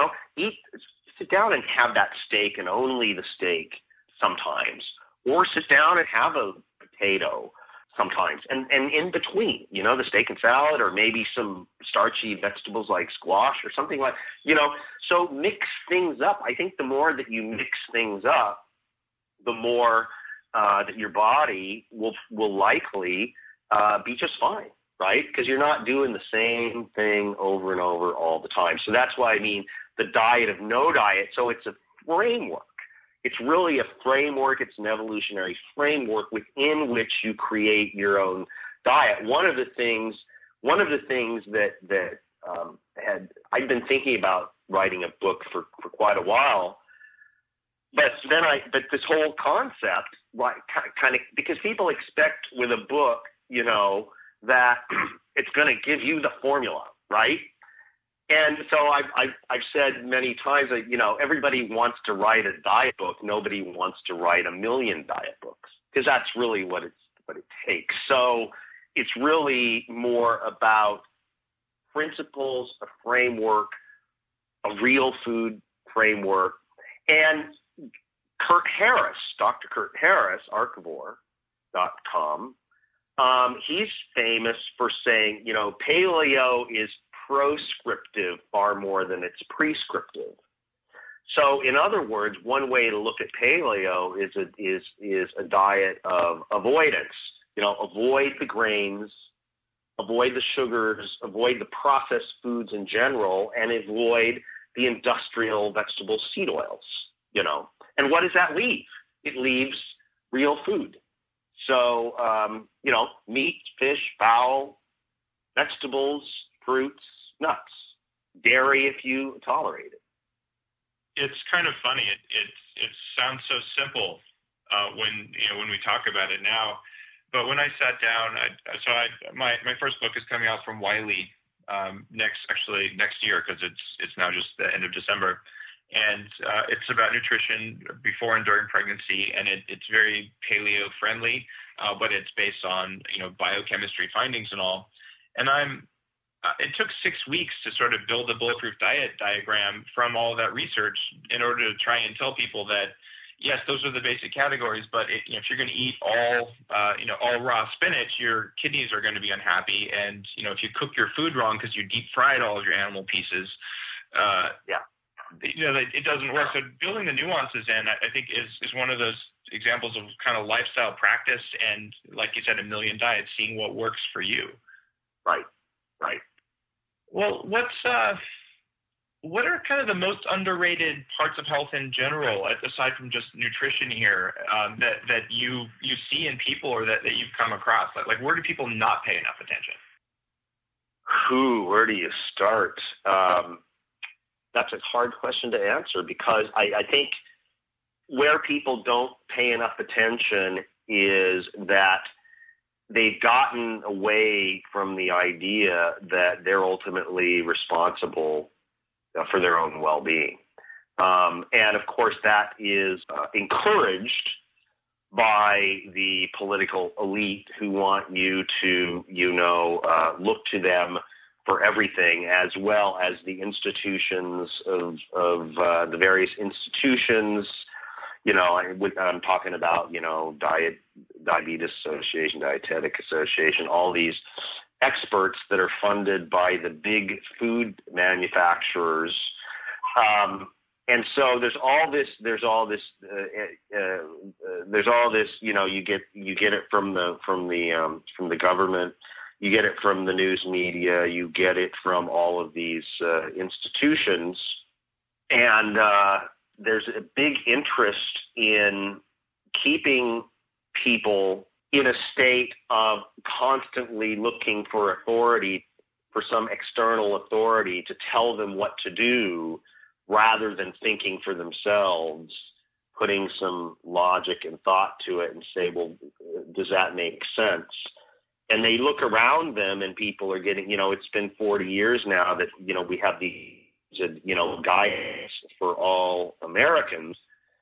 Sit down and have that steak and only the steak sometimes, or sit down and have a potato sometimes, and in between, the steak and salad, or maybe some starchy vegetables like squash or something like, so mix things up. I think the more that you mix things up, the more that your body will likely be just fine, right? Because you're not doing the same thing over and over all the time. So that's why I mean the diet of no diet. So it's a framework. It's really a framework. It's an evolutionary framework within which you create your own diet. One of the things that I'd been thinking about writing a book for quite a while, but this whole concept, like, kind of, because people expect with a book, that it's going to give you the formula, right? And so I've said many times that, everybody wants to write a diet book. Nobody wants to write a million diet books, because that's really what it takes. So it's really more about principles, a framework, a real food framework. And Kurt Harris, Dr. Kurt Harris, Archivore.com, he's famous for saying, paleo is proscriptive far more than it's prescriptive. So, in other words, one way to look at paleo is a diet of avoidance. Avoid the grains, avoid the sugars, avoid the processed foods in general, and avoid the industrial vegetable seed oils. And what does that leave? It leaves real food. So, meat, fish, fowl, vegetables, fruits, nuts, dairy if you tolerate it. It's kind of funny. It sounds so simple when we talk about it now, but when I sat down, my first book is coming out from Wiley next year, because it's now just the end of December, and it's about nutrition before and during pregnancy, and it's very paleo friendly, but it's based on biochemistry findings and all, and it took 6 weeks to sort of build a bulletproof diet diagram from all of that research in order to try and tell people that, yes, those are the basic categories, but if you're going to eat all raw spinach, your kidneys are going to be unhappy. And, if you cook your food wrong because you deep fried all of your animal pieces, it doesn't work. So building the nuances in, I think, is one of those examples of kind of lifestyle practice and, like you said, a million diets, seeing what works for you. Right. Well, what are kind of the most underrated parts of health in general, aside from just nutrition here, that you see in people or that you've come across? Like where do people not pay enough attention? Where do you start? That's a hard question to answer, because I think where people don't pay enough attention is that they've gotten away from the idea that they're ultimately responsible for their own well-being. And of course, that is encouraged by the political elite who want you to, look to them for everything, as well as the institutions of the various institutions. I'm talking about, Diabetes Association, Dietetic Association, all these experts that are funded by the big food manufacturers. And so there's all this, you get it from the government, you get it from the news media, you get it from all of these institutions, and there's a big interest in keeping people in a state of constantly looking for authority, for some external authority to tell them what to do, rather than thinking for themselves, putting some logic and thought to it and say, well, does that make sense? And they look around them and people are getting, it's been 40 years now that, we have these, guidance for all Americans,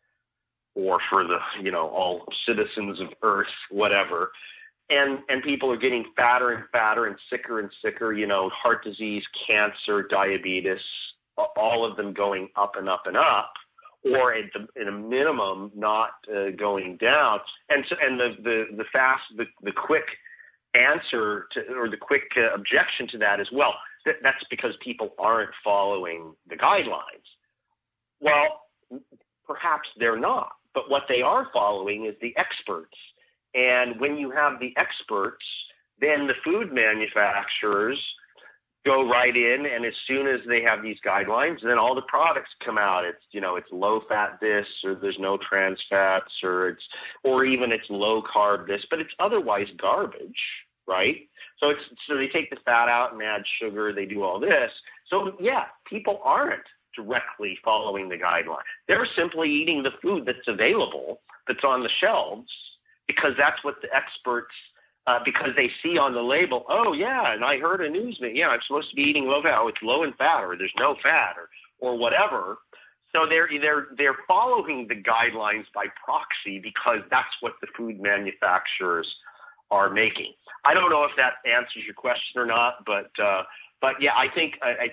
or for the, all citizens of Earth, whatever. And people are getting fatter and fatter and sicker, heart disease, cancer, diabetes, all of them going up and up and up, or at a minimum not going down. And so, and the quick answer to, or the quick objection to that is, well, that's because people aren't following the guidelines. Well, perhaps they're not, but what they are following is the experts. And when you have the experts, then the food manufacturers go right in, and as soon as they have these guidelines, then all the products come out. It's, it's low fat this, or there's no trans fats, or even it's low carb this, but it's otherwise garbage, right? So they take the fat out and add sugar, they do all this. So yeah, people aren't directly following the guideline. They're simply eating the food that's available, that's on the shelves, because that's what the experts, because they see on the label, oh yeah, and I heard a newsman, yeah, I'm supposed to be eating low fat, oh, it's low in fat, or there's no fat, or whatever. So they're following the guidelines by proxy, because that's what the food manufacturers are making. I don't know if that answers your question or not, but yeah, I think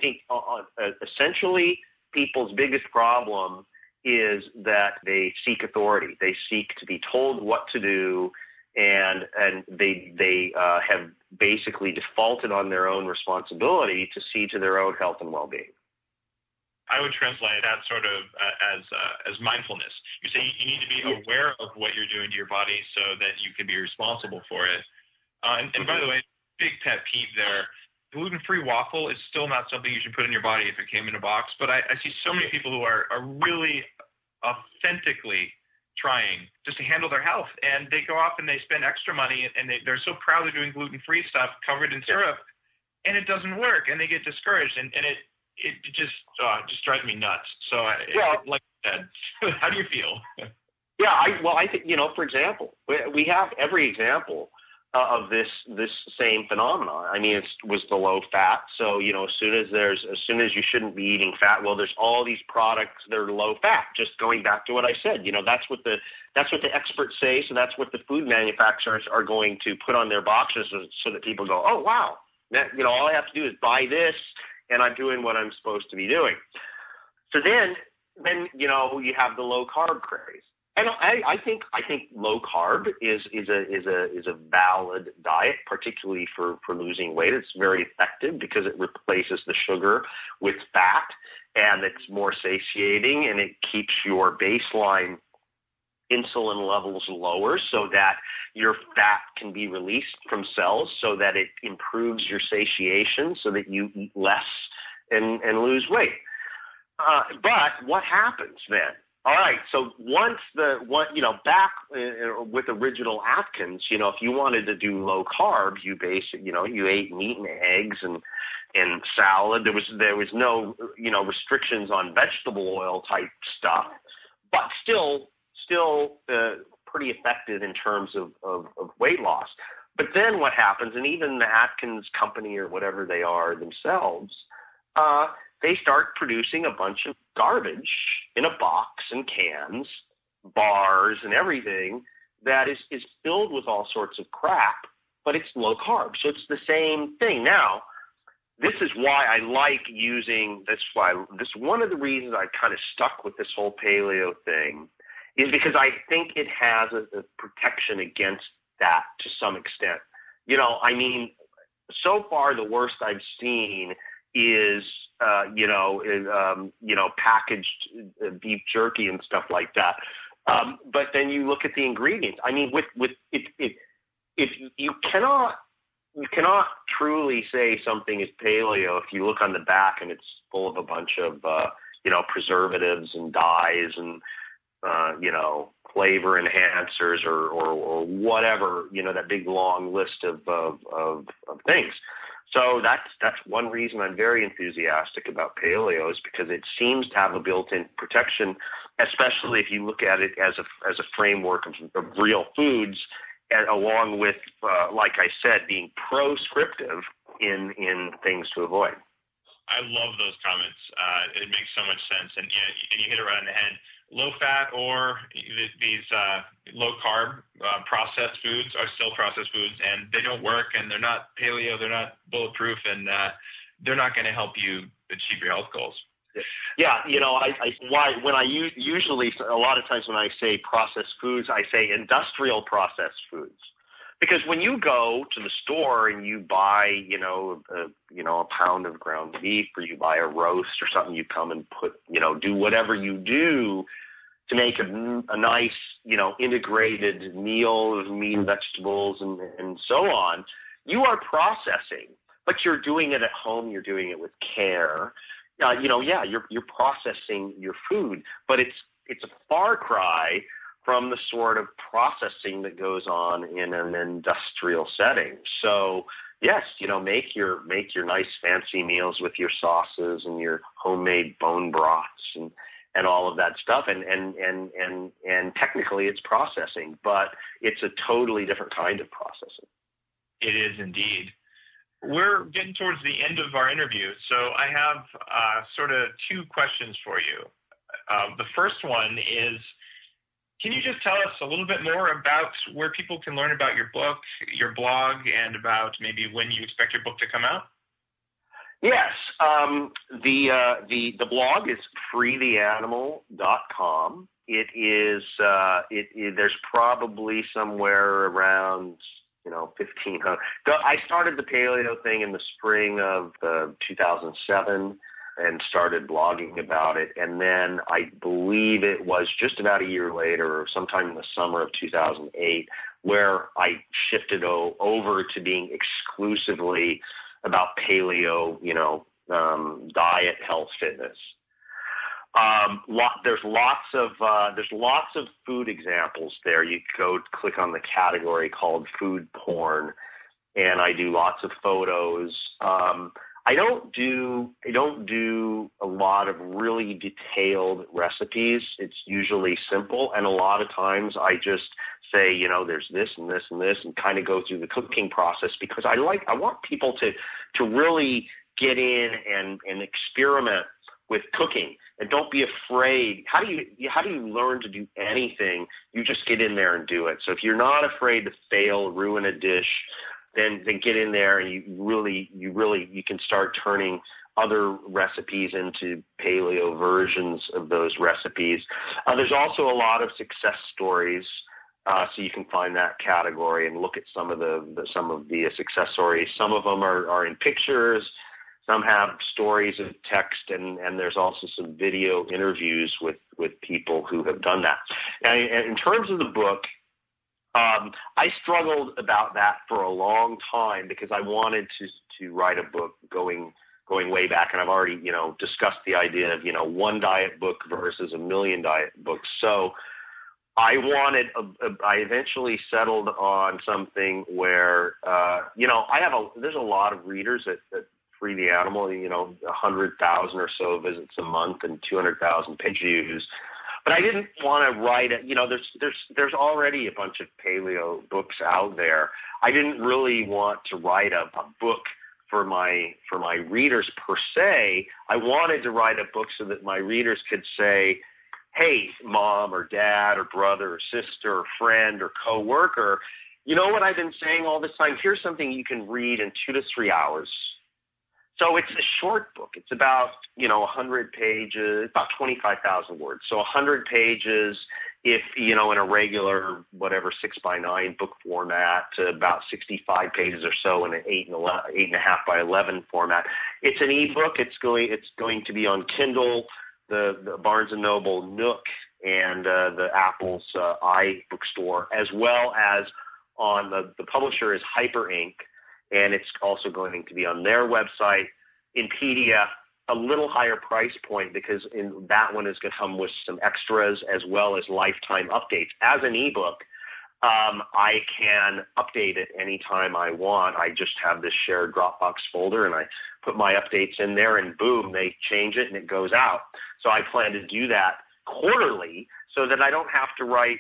essentially people's biggest problem is that they seek authority. They seek to be told what to do, and they have basically defaulted on their own responsibility to see to their own health and well-being. I would translate that sort of as mindfulness. You say you need to be aware of what you're doing to your body so that you can be responsible for it. And by the way, big pet peeve there, gluten-free waffle is still not something you should put in your body if it came in a box. But I see so many people who are really authentically trying just to handle their health, and they go off and they spend extra money, and they're so proud they're doing gluten-free stuff covered in syrup, and it doesn't work, and they get discouraged, and it just drives me nuts. So, like I said, how do you feel? Yeah, I think, for example, we have every example of this same phenomenon. I mean, it was the low fat. So, as soon as you shouldn't be eating fat, well, there's all these products that are low fat. Just going back to what I said, that's what the experts say. So that's what the food manufacturers are going to put on their boxes, so that people go, oh wow, that, all I have to do is buy this, and I'm doing what I'm supposed to be doing. So then you have the low carb craze. And I think low carb is a valid diet, particularly for losing weight. It's very effective because it replaces the sugar with fat, and it's more satiating, and it keeps your baseline insulin levels lower so that your fat can be released from cells, so that it improves your satiation so that you eat less and lose weight. But what happens then? All right, so back with original Atkins, if you wanted to do low carb, you ate meat and eggs and salad. There was no, restrictions on vegetable oil type stuff, but still pretty effective in terms of weight loss. But then what happens, and even the Atkins company or whatever they are themselves, they start producing a bunch of garbage in a box and cans, bars and everything that is filled with all sorts of crap, but it's low carb. So it's the same thing. Now, this is why I like using this. One of the reasons I kind of stuck with this whole paleo thing is because I think it has a protection against that to some extent. So far the worst I've seen is packaged beef jerky and stuff like that. But then you look at the ingredients. I mean, if you cannot truly say something is paleo if you look on the back and it's full of a bunch of preservatives and dyes and flavor enhancers or whatever, that big long list of things. So that's one reason I'm very enthusiastic about paleo, is because it seems to have a built-in protection, especially if you look at it as a framework of real foods, and along with, like I said, being proscriptive in things to avoid. I love those comments. It makes so much sense, and you hit it right on the head. Low fat or these low carb processed foods are still processed foods, and they don't work, and they're not paleo, they're not bulletproof, and they're not going to help you achieve your health goals. Yeah, usually a lot of times when I say processed foods, I say industrial processed foods. Because when you go to the store and you buy, a pound of ground beef, or you buy a roast or something, you come and do whatever you do to make a nice, integrated meal of meat and vegetables and so on, you are processing, but you're doing it at home. You're doing it with care. You're processing your food, but it's a far cry from the sort of processing that goes on in an industrial setting. So yes, make your nice fancy meals with your sauces and your homemade bone broths and all of that stuff. And technically it's processing, but it's a totally different kind of processing. It is indeed. We're getting towards the end of our interview, so I have sort of two questions for you. The first one is, can you just tell us a little bit more about where people can learn about your book, your blog, and about maybe when you expect your book to come out? Yes. The blog is freetheanimal.com. It is there's probably somewhere around 1,500. I started the paleo thing in the spring of 2007 and started blogging about it. And then I believe it was just about a year later, or sometime in the summer of 2008, where I shifted over to being exclusively about paleo, diet, health, fitness. There's lots of food examples there. You go click on the category called food porn, and I do lots of photos. I don't do a lot of really detailed recipes. It's usually simple, and a lot of times I just say, there's this and this and this, and kind of go through the cooking process, because I want people to really get in and experiment with cooking, and don't be afraid. How do you learn to do anything? You just get in there and do it. So if you're not afraid to fail, ruin a dish, then get in there, and you can start turning other recipes into paleo versions of those recipes. There's also a lot of success stories, so you can find that category and look at some of the success stories. Some of them are in pictures. Some have stories of text, and there's also some video interviews with people who have done that. And in terms of the book, I struggled about that for a long time because I wanted to write a book going way back, and I've already, discussed the idea of, one diet book versus a million diet books. So I eventually settled on something where, there's a lot of readers at Free the Animal, 100,000 or so visits a month and 200,000 page views. But I didn't want to write it. There's already a bunch of paleo books out there. I didn't really want to write a book for my readers per se. I wanted to write a book so that my readers could say, hey, mom or dad or brother or sister or friend or coworker, you know what I've been saying all this time? Here's something you can read in 2 to 3 hours. So it's a short book. It's about, 100 pages, about 25,000 words. So 100 pages if, in a regular, 6x9 book format, to about 65 pages or so in an 8.5 by 11 format. It's an ebook. It's going to be on Kindle, the Barnes & Noble Nook, and the Apple's iBookstore, as well as on the publisher is Hyperink. And it's also going to be on their website in PDF, a little higher price point, because in that one is going to come with some extras as well as lifetime updates. As an ebook, I can update it anytime I want. I just have this shared Dropbox folder, and I put my updates in there, and boom, they change it and it goes out. So I plan to do that quarterly so that I don't have to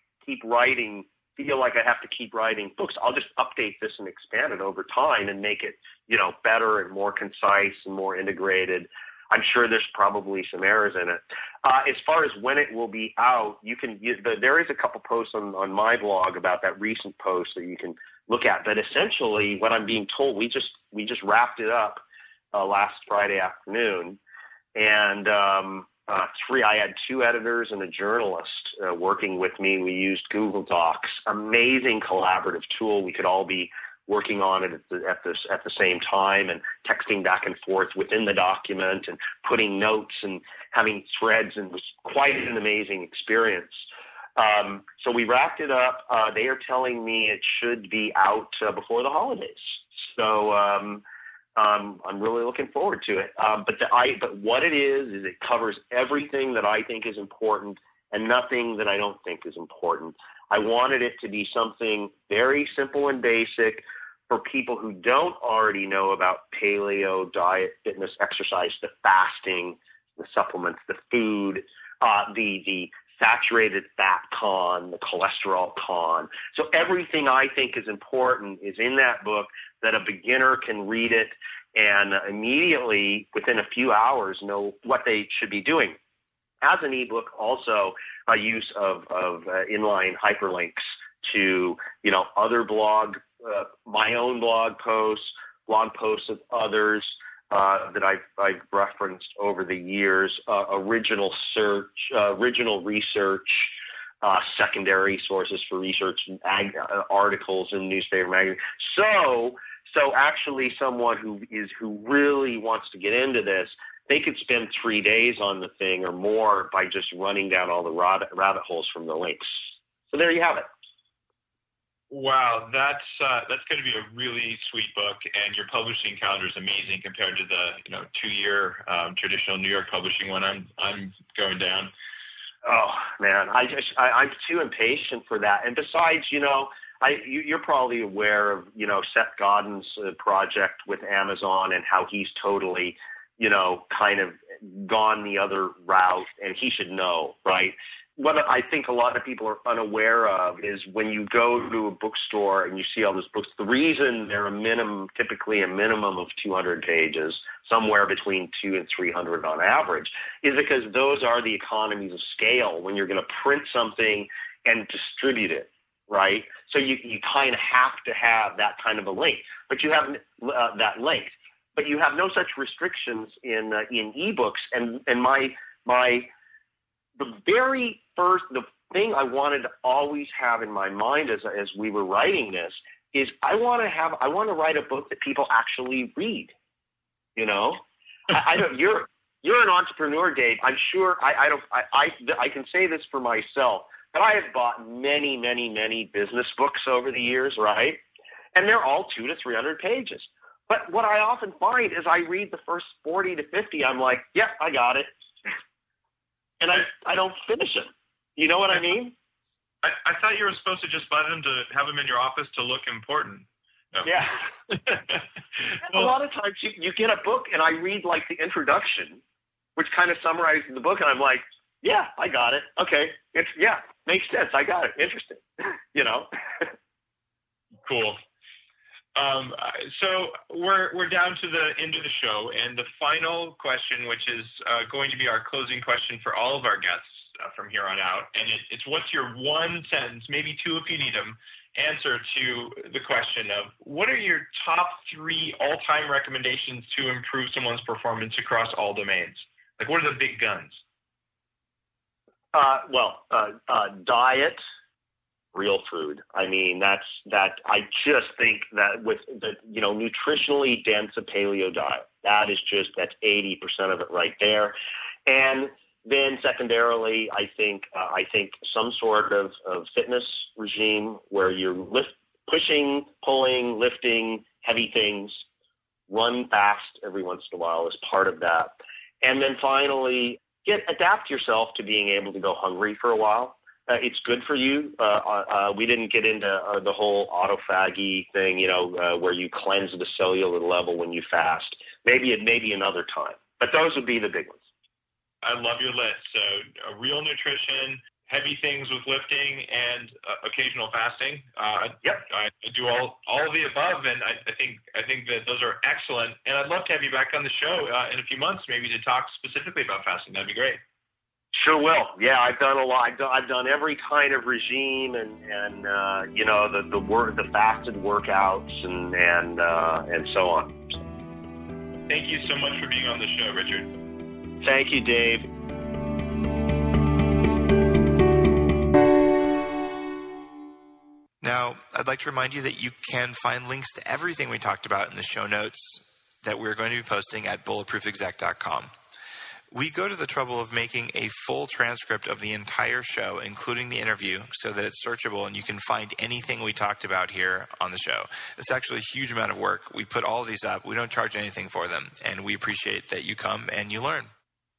feel like I have to keep writing books. I'll just update this and expand it over time and make it, better and more concise and more integrated. I'm sure there's probably some errors in it. As far as when it will be out, there is a couple posts on my blog about that recent post that you can look at. But essentially, what I'm being told, we just wrapped it up last Friday afternoon, and I had 2 editors and a journalist working with me. We used Google Docs, amazing collaborative tool. We could all be working on it at the same time and texting back and forth within the document and putting notes and having threads, and it was quite an amazing experience. So we wrapped it up. They are telling me it should be out before the holidays. So I'm really looking forward to it. But what it is it covers everything that I think is important and nothing that I don't think is important. I wanted it to be something very simple and basic for people who don't already know about paleo, diet, fitness, exercise, the fasting, the supplements, the food, the saturated fat con, the cholesterol con. So everything I think is important is in that book, that a beginner can read it and immediately, within a few hours, know what they should be doing. As an ebook, also a use of inline hyperlinks to, other my own blog posts of others that I've referenced over the years, original research, secondary sources for research, articles in newspaper magazine. So actually, someone who really wants to get into this, they could spend 3 days on the thing or more by just running down all the rabbit holes from the links. So there you have it. Wow, that's going to be a really sweet book, and your publishing calendar is amazing compared to the 2-year traditional New York publishing one I'm going down. Oh man, I'm too impatient for that. And besides, you're probably aware of Seth Godin's project with Amazon and how he's totally kind of gone the other route, and he should know, right? What I think a lot of people are unaware of is when you go to a bookstore and you see all those books, the reason they're typically a minimum of 200 pages, somewhere between 200 and 300 on average, is because those are the economies of scale when you're going to print something and distribute it, right? So you kind of have to have that kind of a link, but you have that link. But you have no such restrictions in ebooks. And the thing I wanted to always have in my mind as we were writing this is I want to write a book that people actually read. You know, I don't. You're an entrepreneur, Dave. I'm sure. I can say this for myself, but I have bought many, many, many business books over the years, right? And they're all 200 to 300 pages. But what I often find is I read the first 40 to 50. I'm like, yeah, I got it, and I don't finish them. You know what I mean? I thought you were supposed to just buy them to have them in your office to look important. No. Yeah. Well, a lot of times you get a book and I read like the introduction, which kind of summarizes the book, and I'm like, yeah, I got it. Okay. Makes sense. I got it. Interesting. You know? Cool. So we're down to the end of the show, and the final question, which is going to be our closing question for all of our guests from here on out, and it's what's your one sentence, maybe two if you need them, answer to the question of what are your top 3 all-time recommendations to improve someone's performance across all domains? Like, what are the big guns? Diet, real food. I mean, I just think that with the, nutritionally dense a paleo diet, that's 80% of it right there. And then secondarily, I think some sort of fitness regime where you're pushing, pulling, lifting heavy things, run fast every once in a while is part of that. And then finally, adapt yourself to being able to go hungry for a while. It's good for you. We didn't get into the whole autophagy thing, where you cleanse the cellular level when you fast. Maybe another time. But those would be the big ones. I love your list. So real nutrition, heavy things with lifting, and occasional fasting. Yep. I do all of the above, and I think that those are excellent. And I'd love to have you back on the show in a few months, maybe to talk specifically about fasting. That'd be great. Sure will. Yeah, I've done a lot. I've done every kind of regime, and the fasted workouts and so on. Thank you so much for being on the show, Richard. Thank you, Dave. Now, I'd like to remind you that you can find links to everything we talked about in the show notes that we're going to be posting at bulletproofexec.com. We go to the trouble of making a full transcript of the entire show, including the interview, so that it's searchable and you can find anything we talked about here on the show. It's actually a huge amount of work. We put all of these up. We don't charge anything for them, and we appreciate that you come and you learn.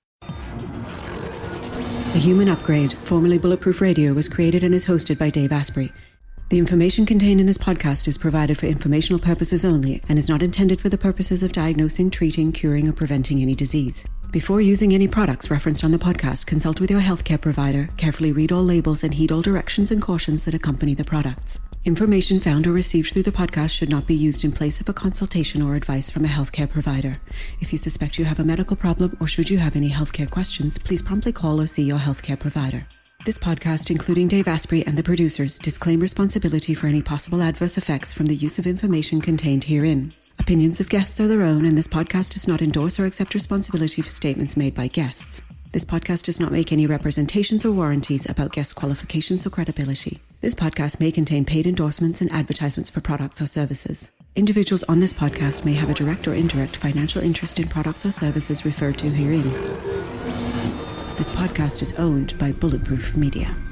The Human Upgrade, formerly Bulletproof Radio, was created and is hosted by Dave Asprey. The information contained in this podcast is provided for informational purposes only and is not intended for the purposes of diagnosing, treating, curing, or preventing any disease. Before using any products referenced on the podcast, consult with your healthcare provider, carefully read all labels, and heed all directions and cautions that accompany the products. Information found or received through the podcast should not be used in place of a consultation or advice from a healthcare provider. If you suspect you have a medical problem or should you have any healthcare questions, please promptly call or see your healthcare provider. This podcast, including Dave Asprey and the producers, disclaim responsibility for any possible adverse effects from the use of information contained herein. Opinions of guests are their own, and this podcast does not endorse or accept responsibility for statements made by guests. This podcast does not make any representations or warranties about guest qualifications or credibility. This podcast may contain paid endorsements and advertisements for products or services. Individuals on this podcast may have a direct or indirect financial interest in products or services referred to herein. This podcast is owned by Bulletproof Media.